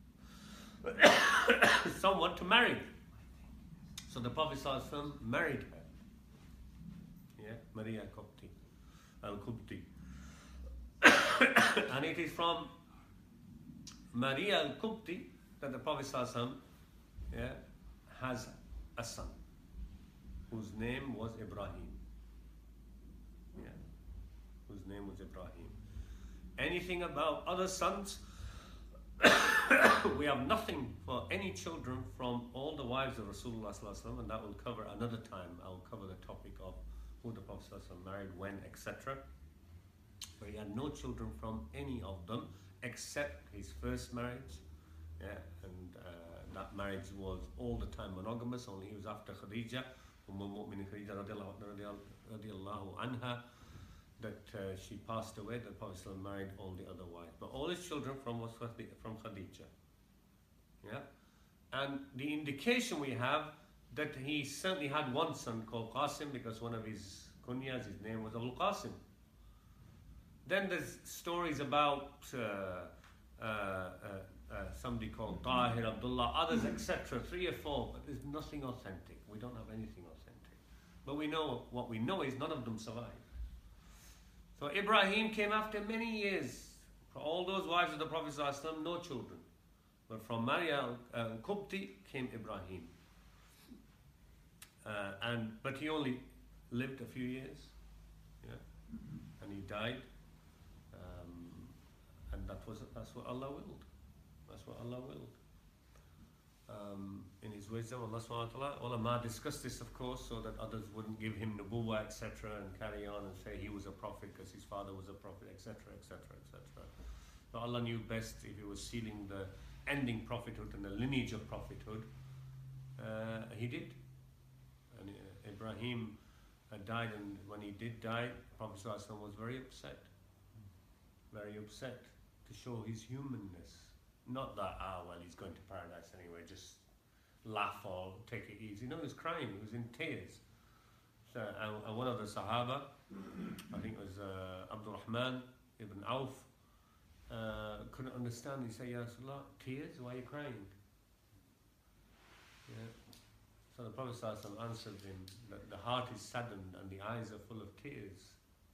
someone to marry. So the Prophet ﷺ married her. Yeah, Maria Qubti, al-Qubti. And it is from Maria al-Qubti that the Prophet ﷺ, yeah, has a son whose name was Ibrahim. Yeah, whose name was Ibrahim. Anything about other sons, we have nothing for any children from all the wives of Rasulullah ﷺ, and that will cover another time. I'll cover the topic of who the Prophet ﷺ married, when, et cetera. But he had no children from any of them except his first marriage. Yeah, and uh, that marriage was all the time monogamous, only he was after Khadija, Umm al-Mu'minin Khadija radiallahu anha, that uh, she passed away. The Prophet ﷺ married all the other wives. But all his children from was from Khadija. Yeah? And the indication we have that he certainly had one son called Qasim, because one of his kunyas, his name was Abul Qasim. Then there's stories about uh, uh, uh, uh, somebody called Tahir, Abdullah, others, et cetera. Three or four, but there's nothing authentic. We don't have anything authentic. But we know, what we know is none of them survived. So Ibrahim came after many years. For all those wives of the Prophet ﷺ, no children. But from Maria al-Qubti came Ibrahim. Uh, and but he only lived a few years, yeah, and he died. Um, and that was that's what Allah willed. That's what Allah willed. Um, in His wisdom, Allah subhanahu wa ta'ala, ulama discussed this, of course, so that others wouldn't give him nubuwwah, et cetera, and carry on and say he was a prophet because his father was a prophet, et cetera, et cetera, et cetera. So Allah knew best if He was sealing the ending prophethood and the lineage of prophethood. Uh, he did. And uh, Ibrahim uh, died, and when he did die, Prophet ﷺ was very upset. Very upset to show his humanness. Not that, ah, well, he's going to paradise anyway, just laugh or take it easy. No, he was crying, he was in tears. So, and, and one of the Sahaba, I think it was uh, Abdul Rahman ibn Auf, uh, couldn't understand. He said, Ya Rasulullah, tears? Why are you crying? Yeah. So the Prophet ﷺ answered him that the heart is saddened and the eyes are full of tears.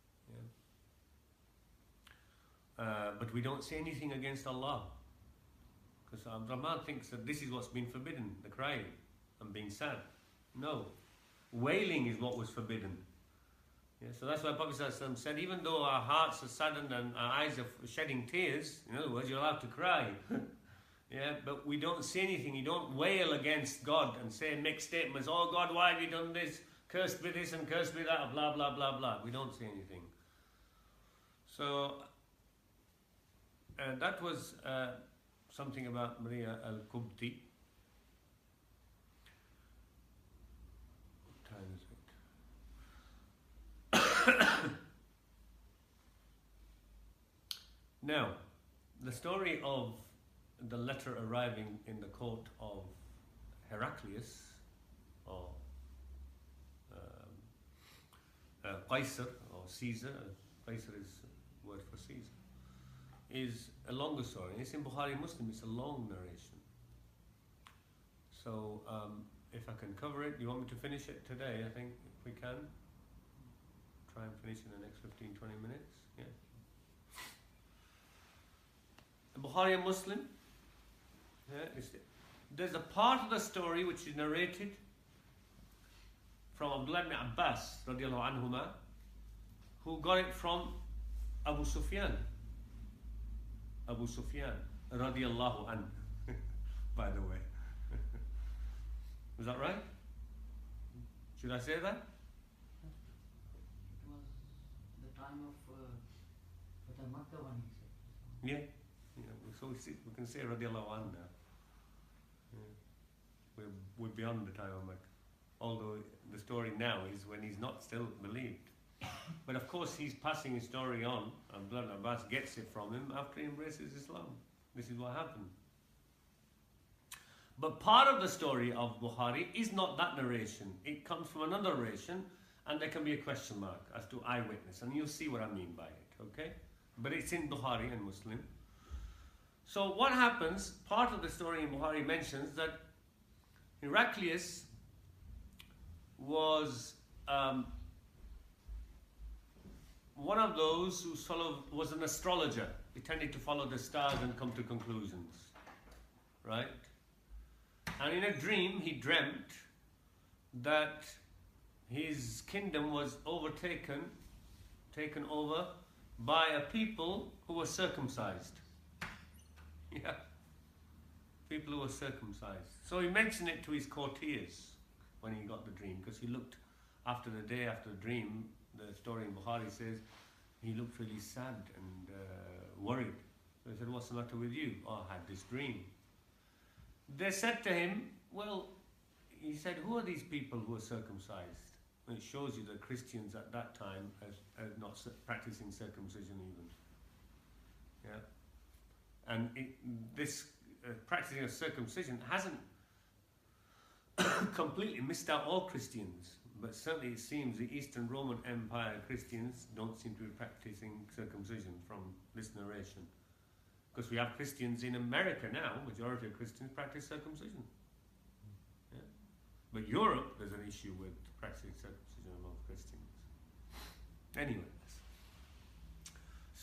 Yeah. Uh, but we don't say anything against Allah. Because Abdul Rahman thinks that this is what's been forbidden, the crying and being sad. No. Wailing is what was forbidden. Yeah, so that's why Prophet ﷺ said, even though our hearts are saddened and our eyes are shedding tears, in other words, you're allowed to cry. Yeah, but we don't say anything. You don't wail against God and say, make statements, oh God, why have you done this? Cursed be this and cursed be that, blah, blah, blah, blah. We don't say anything. So, uh, that was uh, something about Maria al-Qubti. What time is it? Now, the story of the letter arriving in the court of Heraclius, or um, uh, Qaisar, or Caesar, Qaisar is a word for Caesar, is a longer story. It's in Bukhari Muslim, it's a long narration. So, um, if I can cover it, do you want me to finish it today? I think if we can. Try and finish in the next fifteen to twenty minutes. Yeah. Bukhari and Muslim. Yeah, there's a part of the story which is narrated from Abdullah ibn Abbas radiallahu anhuma, who got it from Abu Sufyan. Abu Sufyan radiallahu anhu, by the way. Was that right? Should I say that? It was the time of uh, the Makkah when he said. Yeah. Yeah, so we, see, we can say radiallahu anhu now. Yeah. We're, we're beyond the time of Makkah. Although the story now is when he's not still believed. But of course he's passing his story on, and Abdullah Abbas gets it from him after he embraces Islam. This is what happened. But part of the story of Bukhari is not that narration. It comes from another narration, and there can be a question mark as to eyewitness, and you'll see what I mean by it, okay? But it's in Bukhari and Muslim. So what happens, part of the story in Bukhari mentions that Heraclius was um, one of those who sort of was an astrologer. He tended to follow the stars and come to conclusions, right? And in a dream he dreamt that his kingdom was overtaken, taken over by a people who were circumcised. Yeah, people who were circumcised. So he mentioned it to his courtiers when he got the dream, because he looked, after the day after the dream, the story in Bukhari says, he looked really sad and uh, worried. So he said, what's the matter with you? Oh, I had this dream. They said to him, well, he said, who are these people who are circumcised? And it shows you that Christians at that time are, are not practicing circumcision even. Yeah. And it, this uh, practicing of circumcision hasn't completely missed out all Christians, but certainly it seems the Eastern Roman Empire Christians don't seem to be practicing circumcision from this narration. Because we have Christians in America now, majority of Christians practice circumcision. Yeah. But Europe, there's an issue with practicing circumcision among Christians. Anyway,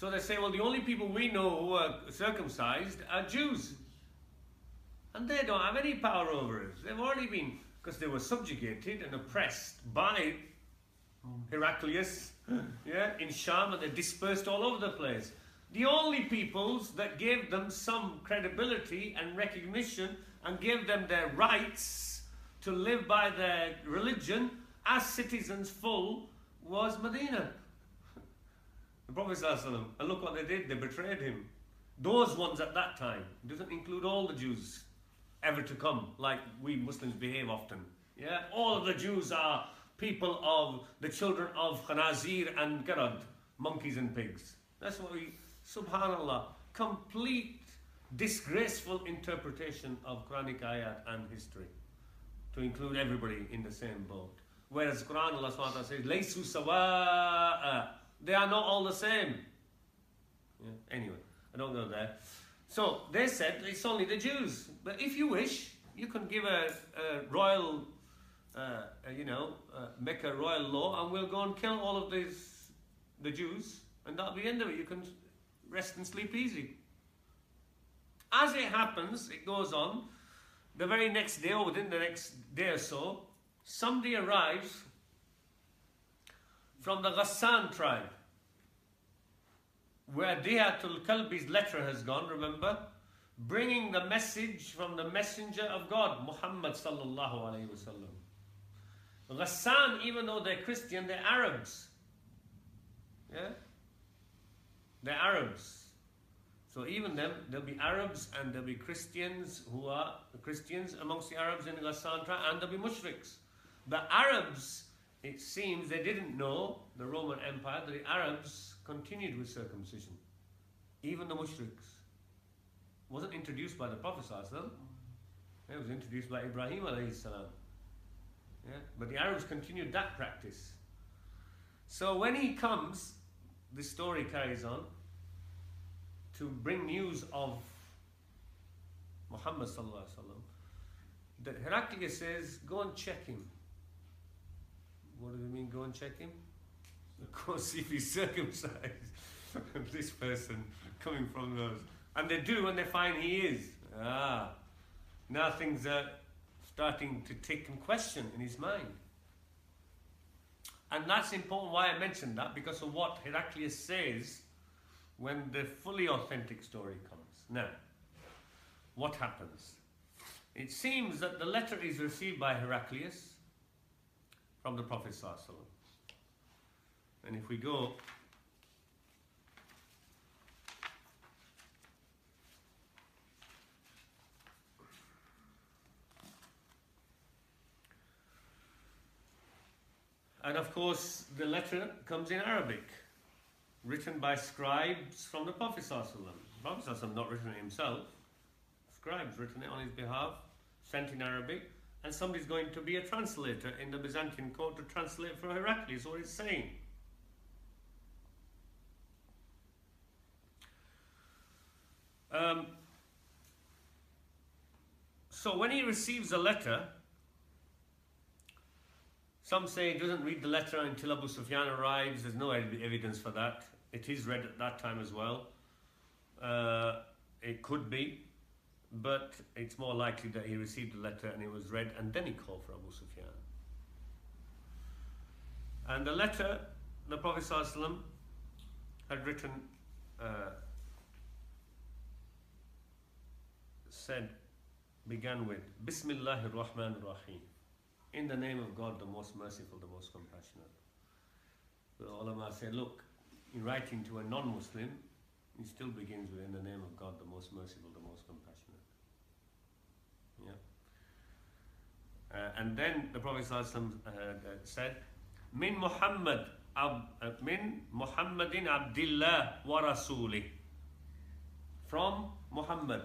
So they say, well, the only people we know who are circumcised are Jews. And they don't have any power over us. They've already been, because they were subjugated and oppressed by Heraclius, yeah, in Sham, and they're dispersed all over the place. The only peoples that gave them some credibility and recognition and gave them their rights to live by their religion as citizens full was Medina. The Prophet ﷺ, and look what they did, they betrayed him. Those ones at that time, doesn't include all the Jews ever to come, like we Muslims behave often. Yeah, all of the Jews are people of the children of Khanazir and Qirad, monkeys and pigs. That's what we, subhanallah, complete disgraceful interpretation of Quranic ayat and history to include everybody in the same boat. Whereas Quran, Allah subhanahu wa ta'ala says, Laysu sawa'a. They are not all the same. Yeah, anyway, I don't go there. So they said it's only the Jews. But if you wish, you can give a, a royal, uh, a, you know, uh, make a royal law, and we'll go and kill all of these, the Jews, and that'll be the end of it. You can rest and sleep easy. As it happens, it goes on. The very next day, or within the next day or so, somebody arrives from the Ghassan tribe, where Dihatul Kalbi's letter has gone, remember, bringing the message from the messenger of God, Muhammad sallallahu alayhi wasallam. Ghassan, even though they're Christian, they're Arabs. Yeah? They're Arabs. So even them, there'll be Arabs and there'll be Christians who are Christians amongst the Arabs in the Ghassan tribe, and there'll be mushriks. The Arabs, it seems, they didn't know, the Roman Empire, that the Arabs continued with circumcision. Even the mushriks. It wasn't introduced by the Prophet ﷺ. It was introduced by Ibrahim alayhi salam. Yeah? But the Arabs continued that practice. So when he comes, the story carries on, to bring news of Muhammad sallallahu alaihi wasallam, that Heraclius says, go and check him. What does it mean, go and check him? Of course, if he's circumcised, this person coming from those. And they do, and they find he is. Ah, now things are starting to take in question in his mind. And that's important why I mentioned that, because of what Heraclius says when the fully authentic story comes. Now, what happens? It seems that the letter is received by Heraclius from the Prophet ﷺ. And if we go and of course the letter comes in Arabic, written by scribes from the Prophet ﷺ. The Prophet ﷺ not written it himself. Scribes written it on his behalf, sent in Arabic, and somebody's going to be a translator in the Byzantine court to translate for Heraclius what it's saying. Um, so when he receives a letter, some say he doesn't read the letter until Abu Sufyan arrives. There's no evidence for that. It is read at that time as well. Uh, it could be, but it's more likely that he received the letter and it was read and then he called for Abu Sufyan. And the letter, the Prophet ﷺ had written, uh, said, began with, Bismillahir Rahmanir Rahim. In the name of God, the most merciful, the most compassionate. The ulama say, look, in writing to a non-Muslim, he still begins with, in the name of God, the most merciful, the most compassionate. Yeah. Uh, and then the Prophet ﷺ, uh, uh, said, Min Muhammad, ab, uh, Min Muhammadin Abdillah wa Rasulih. From Muhammad.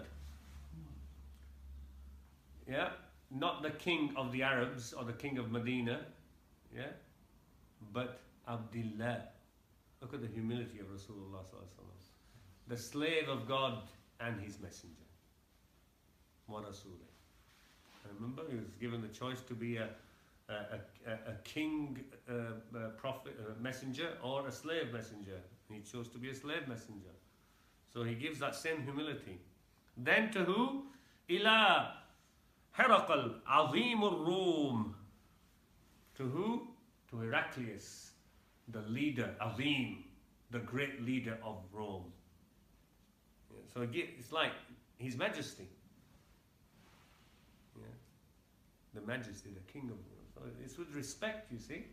Yeah. Not the king of the Arabs or the king of Medina, yeah, but Abdillah. Look at the humility of Rasulullah sallallahu alaihi wasallam, the slave of God and his messenger. Wa Rasulih. And remember, he was given the choice to be a, a, a, a king uh, uh, prophet, uh, messenger, or a slave messenger. He chose to be a slave messenger. So he gives that same humility. Then to who? Ila Herakl, Azim al-Rum. To who? To Heraclius, the leader, Azim, the great leader of Rome. Yeah, so it's like His Majesty. Yeah. The Majesty, the King of Rome. So it's with respect, you see.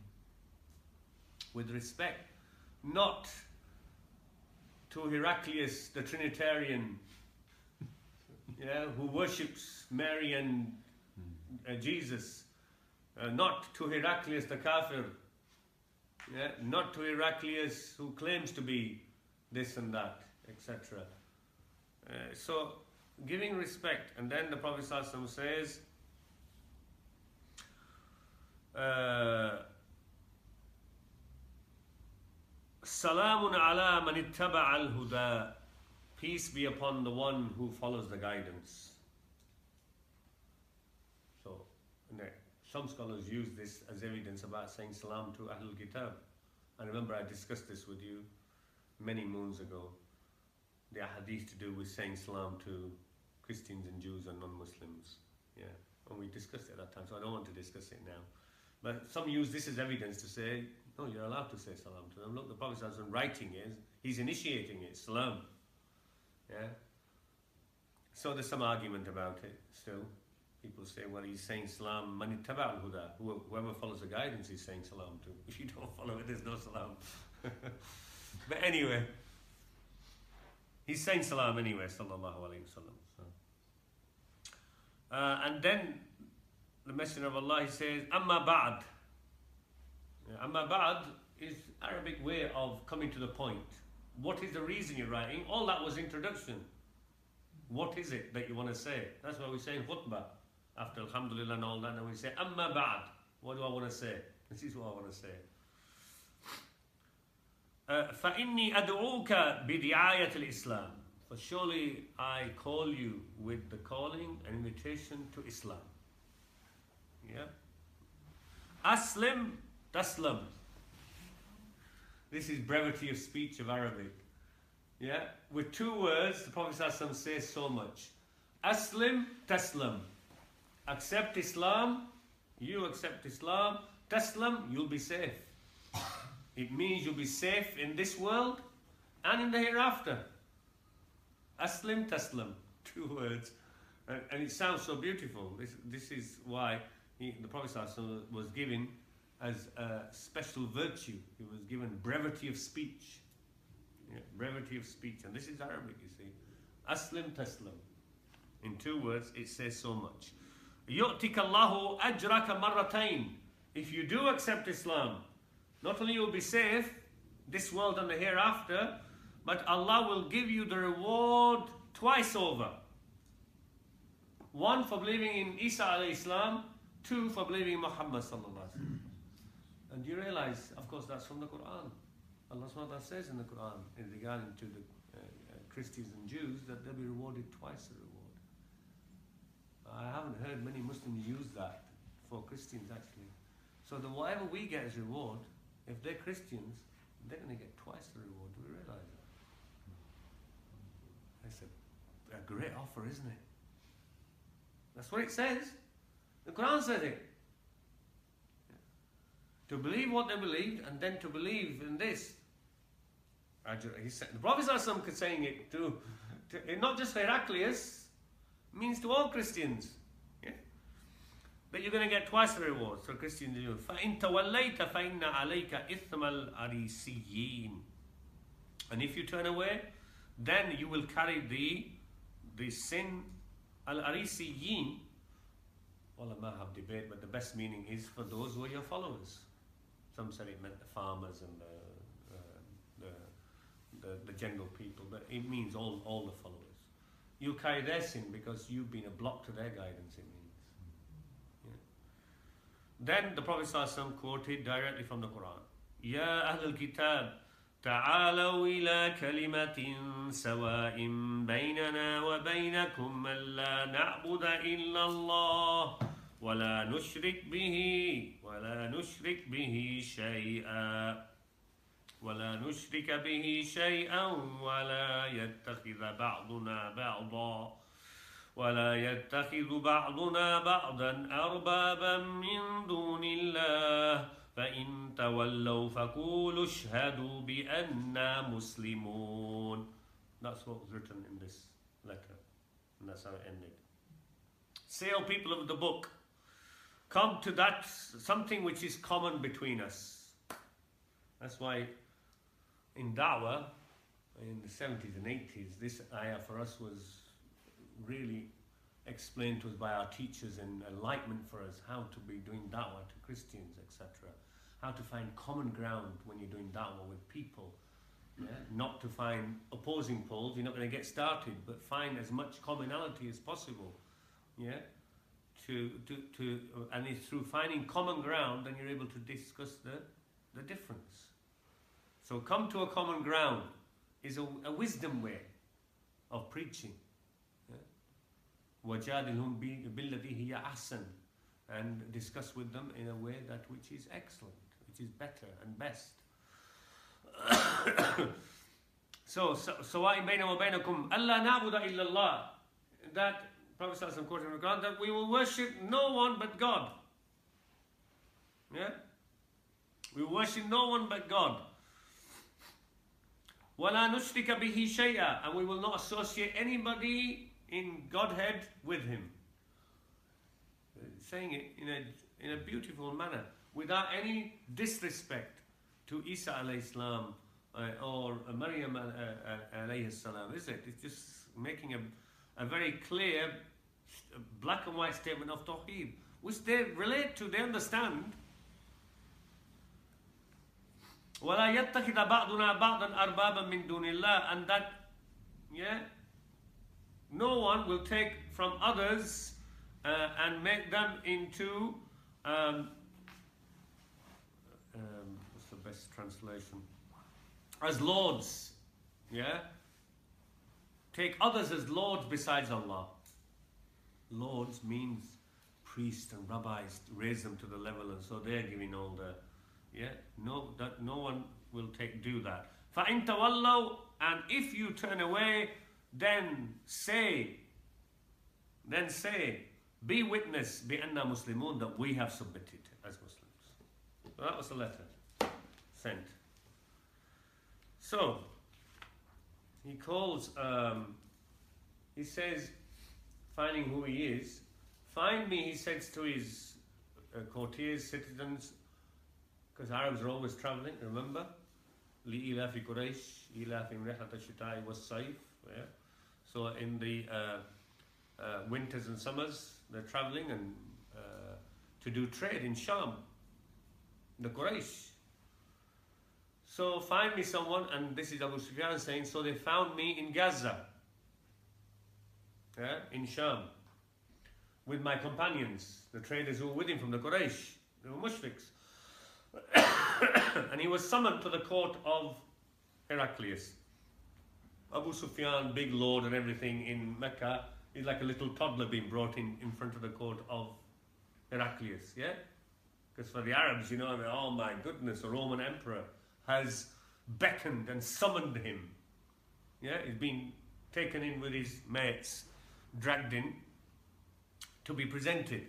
With respect. Not to Heraclius, the Trinitarian, yeah, who worships Mary and uh, Jesus. Uh, not to Heraclius the Kafir, yeah? Not to Heraclius who claims to be this and that, et cetera. Uh, so, giving respect. And then the Prophet ﷺ says, uh, Salamun ala man ittaba al-huda. Peace be upon the one who follows the guidance. So, some scholars use this as evidence about saying salam to Ahlul Kitab. I remember I discussed this with you many moons ago. The hadith to do with saying salam to Christians and Jews and non-Muslims. Yeah, and we discussed it at that time, so I don't want to discuss it now. But some use this as evidence to say, no, you're allowed to say salam to them. Look, the Prophet is writing it, he's initiating it, salam. Yeah. So there's some argument about it still. People say, well, he's saying salam, man ittaba al-huda. Whoever follows the guidance, he's saying salam to. If you don't follow it, there's no salam. But anyway, he's saying salam anyway, sallallahu alayhi wa sallam. Uh, and then the Messenger of Allah, he says, amma ba'd. Yeah, amma ba'd is Arabic way of coming to the point. What is the reason you're writing? All that was introduction. What is it that you want to say? That's why we say khutbah. After alhamdulillah and all that, and we say, amma ba'd. What do I want to say? This is what I want to say. فَإِنِّي أَدْعُوكَ بِدِعَايَةِ الْإِسْلَامِ. For surely I call you with the calling and invitation to Islam. Yeah. Aslim taslam. This is brevity of speech of Arabic. Yeah. With two words, the Prophet ﷺ says so much. Aslim taslam. Accept Islam. You accept Islam. Taslam, you'll be safe. It means you'll be safe in this world and in the hereafter. Aslim taslam. Two words. And, and it sounds so beautiful. This, this is why he, the Prophet ﷺ was given as a special virtue. He was given brevity of speech. Yeah, brevity of speech. And this is Arabic, you see. Aslim taslam. In two words, it says so much. يُؤْتِكَ اللَّهُ أَجْرَكَ مَرَّتَيْنِ. If you do accept Islam, not only you'll be safe, this world and the hereafter, but Allah will give you the reward twice over. One for believing in Isa alayhi salam, two for believing in Muhammad sallallahu alaihi wasallam. And you realize, of course, that's from the Quran. Allah subhanahu wa ta'ala says in the Quran, in regarding to the uh, uh, Christians and Jews, that they'll be rewarded twice the reward. I haven't heard many Muslims use that for Christians actually. So that whatever we get as reward, if they're Christians, they're going to get twice the reward. Do we realize that? That's a, a great offer, isn't it? That's what it says. The Quran says it. To believe what they believed, and then to believe in this. He said, the Prophet is saying it to, to not just Heraclius, means to all Christians. Yeah? But you're going to get twice the reward. So Christians do. فَإِن تَوَلَّيْتَ فَإِنَّ عَلَيْكَ إِثْمَ الْأَرِيسِيِّينَ. And if you turn away, then you will carry the the sin al-arisiyin. Ulama have debate, but the best meaning is for those who are your followers. Some said it meant the farmers and the uh, the, the the general people, but it means all all the followers. You carry their sin because you've been a block to their guidance, it means. Yeah. Then the Prophet ﷺ quoted directly from the Quran. Ya Ahlul Kitab, ta'alaw ila kalimatin sawa'in baynana wa baynakum an la na'buda illa Allah ولا نشرك به ولا نشرك به شيئا ولا نشرك به شيئا ولا يتخذ بعضنا بعضا ولا يتخذ بعضنا بعضا أربابا من دون الله فإن تولوا فقولوا اشهدوا بأننا مسلمون. That's what was written in this letter, and that's how it ended. Say, O people of the book, come to that something which is common between us. That's why in Dawah, in the seventies and eighties, this ayah for us was really explained to us by our teachers and enlightenment for us how to be doing Dawah to Christians, et cetera. How to find common ground when you're doing Dawah with people. Yeah? Not to find opposing poles, you're not going to get started, but find as much commonality as possible. Yeah? To, to, to, and it's through finding common ground then you're able to discuss the, the difference. So come to a common ground is a, a wisdom way of preaching. وَجَادِلْهُمْ بِالَّذِي هِيَ أَحْسَنُ, and discuss with them in a way that which is excellent, which is better and best. so, so, سَوَاءٍ بَيْنَ وَبَيْنَكُمْ أَلَّا نَعْبُدَ إِلَّا اللَّهِ, that Prophet ﷺ quoted in the Quran, that we will worship no one but God. Yeah? We worship no one but God. وَلَا نُشْرِكَ بِهِ شَيْئًا, and we will not associate anybody in Godhead with him. Saying it in a, in a beautiful manner, without any disrespect to Isa alayhi salam uh, or Maryam uh, uh, alayhi salam, is it? It's just making a, a very clear black and white statement of Tawheed, which they relate to, they understand. وَلَا يَتَّخِذَ بَعْضُنَا بَعْضًا أَرْبَابًا مِن دُونِ اللَّهِ, and that, yeah, no one will take from others uh, and make them into, um, um, what's the best translation? As lords, yeah? Take others as lords besides Allah. Lords means priests and rabbis, raise them to the level, and so they're giving all the, yeah? No, that no one will take do that. فَإِن تَوَلَّوْا, and if you turn away, then say, then say, be witness, بِأَنَّا مُسْلِمُونَ, that we have submitted as Muslims. So that was the letter sent. So, he calls, um, he says, finding who he is, find me, he says to his uh, courtiers, citizens, because Arabs are always traveling, remember? لِإِلَافِ قُرَيْشِ إِلَافِ رِحْلَةَ الشِّتَاءِ وَالصَّيْفِ. Yeah. So in the uh, uh, winters and summers, they're traveling and uh, to do trade in Sham, the Quraysh. So find me someone, and this is Abu Sufyan saying, so they found me in Gaza, yeah, in Sham, with my companions, the traders who were with him from the Quraysh, they were mushriks. And he was summoned to the court of Heraclius. Abu Sufyan, big lord and everything in Mecca, is like a little toddler being brought in in front of the court of Heraclius, yeah? Because for the Arabs, you know, I mean, oh my goodness, a Roman emperor has beckoned and summoned him. Yeah, he's been taken in with his mates, dragged in to be presented.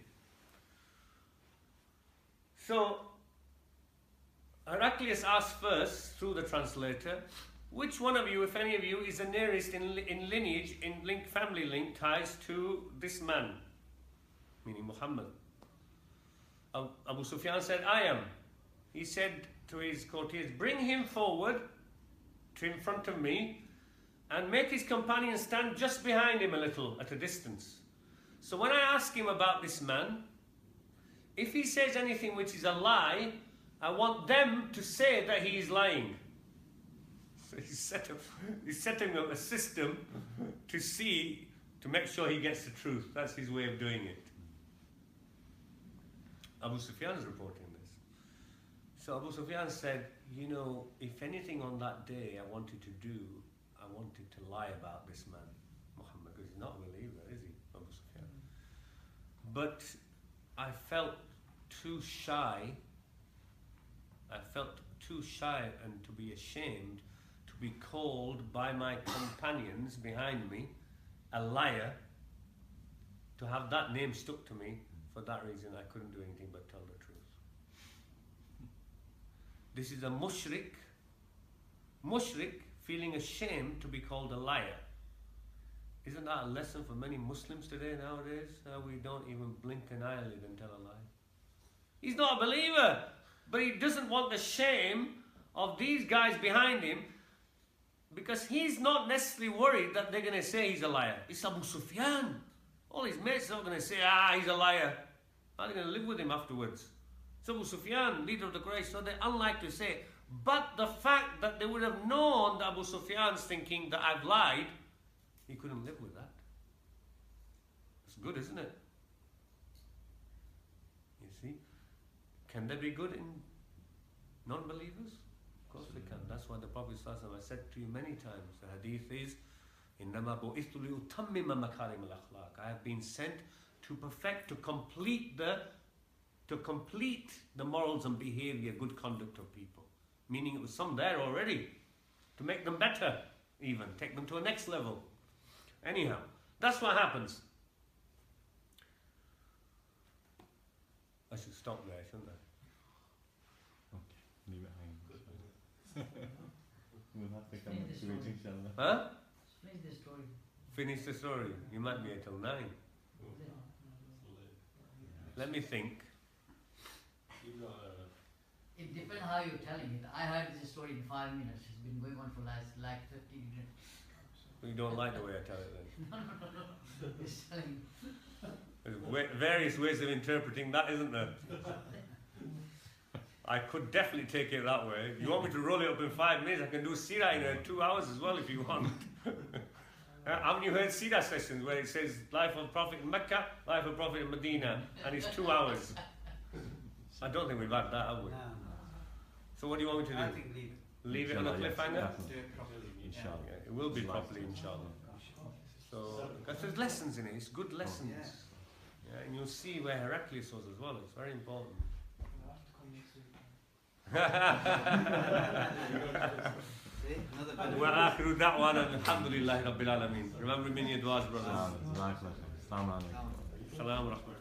So, Heraclius asked first, through the translator, which one of you, if any of you, is the nearest in, in lineage, in link, family link ties to this man? Meaning Muhammad. Abu Sufyan said, I am. He said to his courtiers, bring him forward to in front of me and make his companion stand just behind him a little at a distance. So when I ask him about this man, if he says anything which is a lie, I want them to say that he is lying. So he's, set up, he's setting up a system to see, to make sure he gets the truth. That's his way of doing it. Abu Sufyan is reporting this. So Abu Sufyan said, you know, if anything on that day I wanted to do, I wanted to lie about this man, Muhammad, because he's not a believer, is he, Abu Sufyan? But I felt too shy. I felt too shy and to be ashamed to be called by my companions behind me a liar, to have that name stuck to me. For that reason, I couldn't do anything but tell the truth. This is a mushrik, mushrik feeling ashamed to be called a liar. Isn't that a lesson for many Muslims today, nowadays? How we don't even blink an eyelid and tell a lie. He's not a believer, but he doesn't want the shame of these guys behind him, because he's not necessarily worried that they're going to say he's a liar. It's Abu Sufyan. All his mates are going to say, ah, he's a liar. How are they going to live with him afterwards? It's Abu Sufyan, leader of the Quraysh, so they're unlikely to say it. But the fact that they would have known that Abu Sufyan's thinking that I've lied, he couldn't live with that. It's good, isn't it? You see? Can there be good in non-believers? Of course they can. That's why the Prophet ﷺ has said to you many times, the hadith is, إِنَّمَا بُعِثْتُ لِأُتَمِّمَ مَكَارِمَ الْأَخْلَاقِ. I have been sent to perfect, to complete the to complete the morals and behavior, good conduct of people. Meaning it was some there already, to make them better even, take them to a next level. Anyhow, that's what happens. I should stop there, shouldn't I? Okay, leave it hanging. We'll have to come Finish to the it, story. inshallah. Huh? Finish the story. Finish the story. You might be here till nine. Let me think. It depends how you're telling it. I heard this story in five minutes. It's been going on for last like fifteen minutes. You don't like the way I tell it then. No, no, no, no. It's telling. There's wa- various ways of interpreting that, isn't there? I could definitely take it that way. You want me to roll it up in five minutes? I can do Sirah in uh, two hours as well if you want. Uh, haven't you heard Sirah sessions where it says life of Prophet in Mecca, life of Prophet in Medina, and it's two hours? I don't think we've had that, have we? No, So what do you want me to do? I think leave it. Leave it on a Inshallah, yes, cliffhanger? definitely. Do it properly. Inshallah. Yeah, it will be properly, inshallah. So, because there's lessons in it, it's good lessons. Yeah. Yeah, and you'll see where Heraclius was as well, it's very important. See, another benefit. وآخر دعوانا الحمد لله رب العالمين. Remember me in your duas, brothers. Assalamu alaikum. Salam alaikum.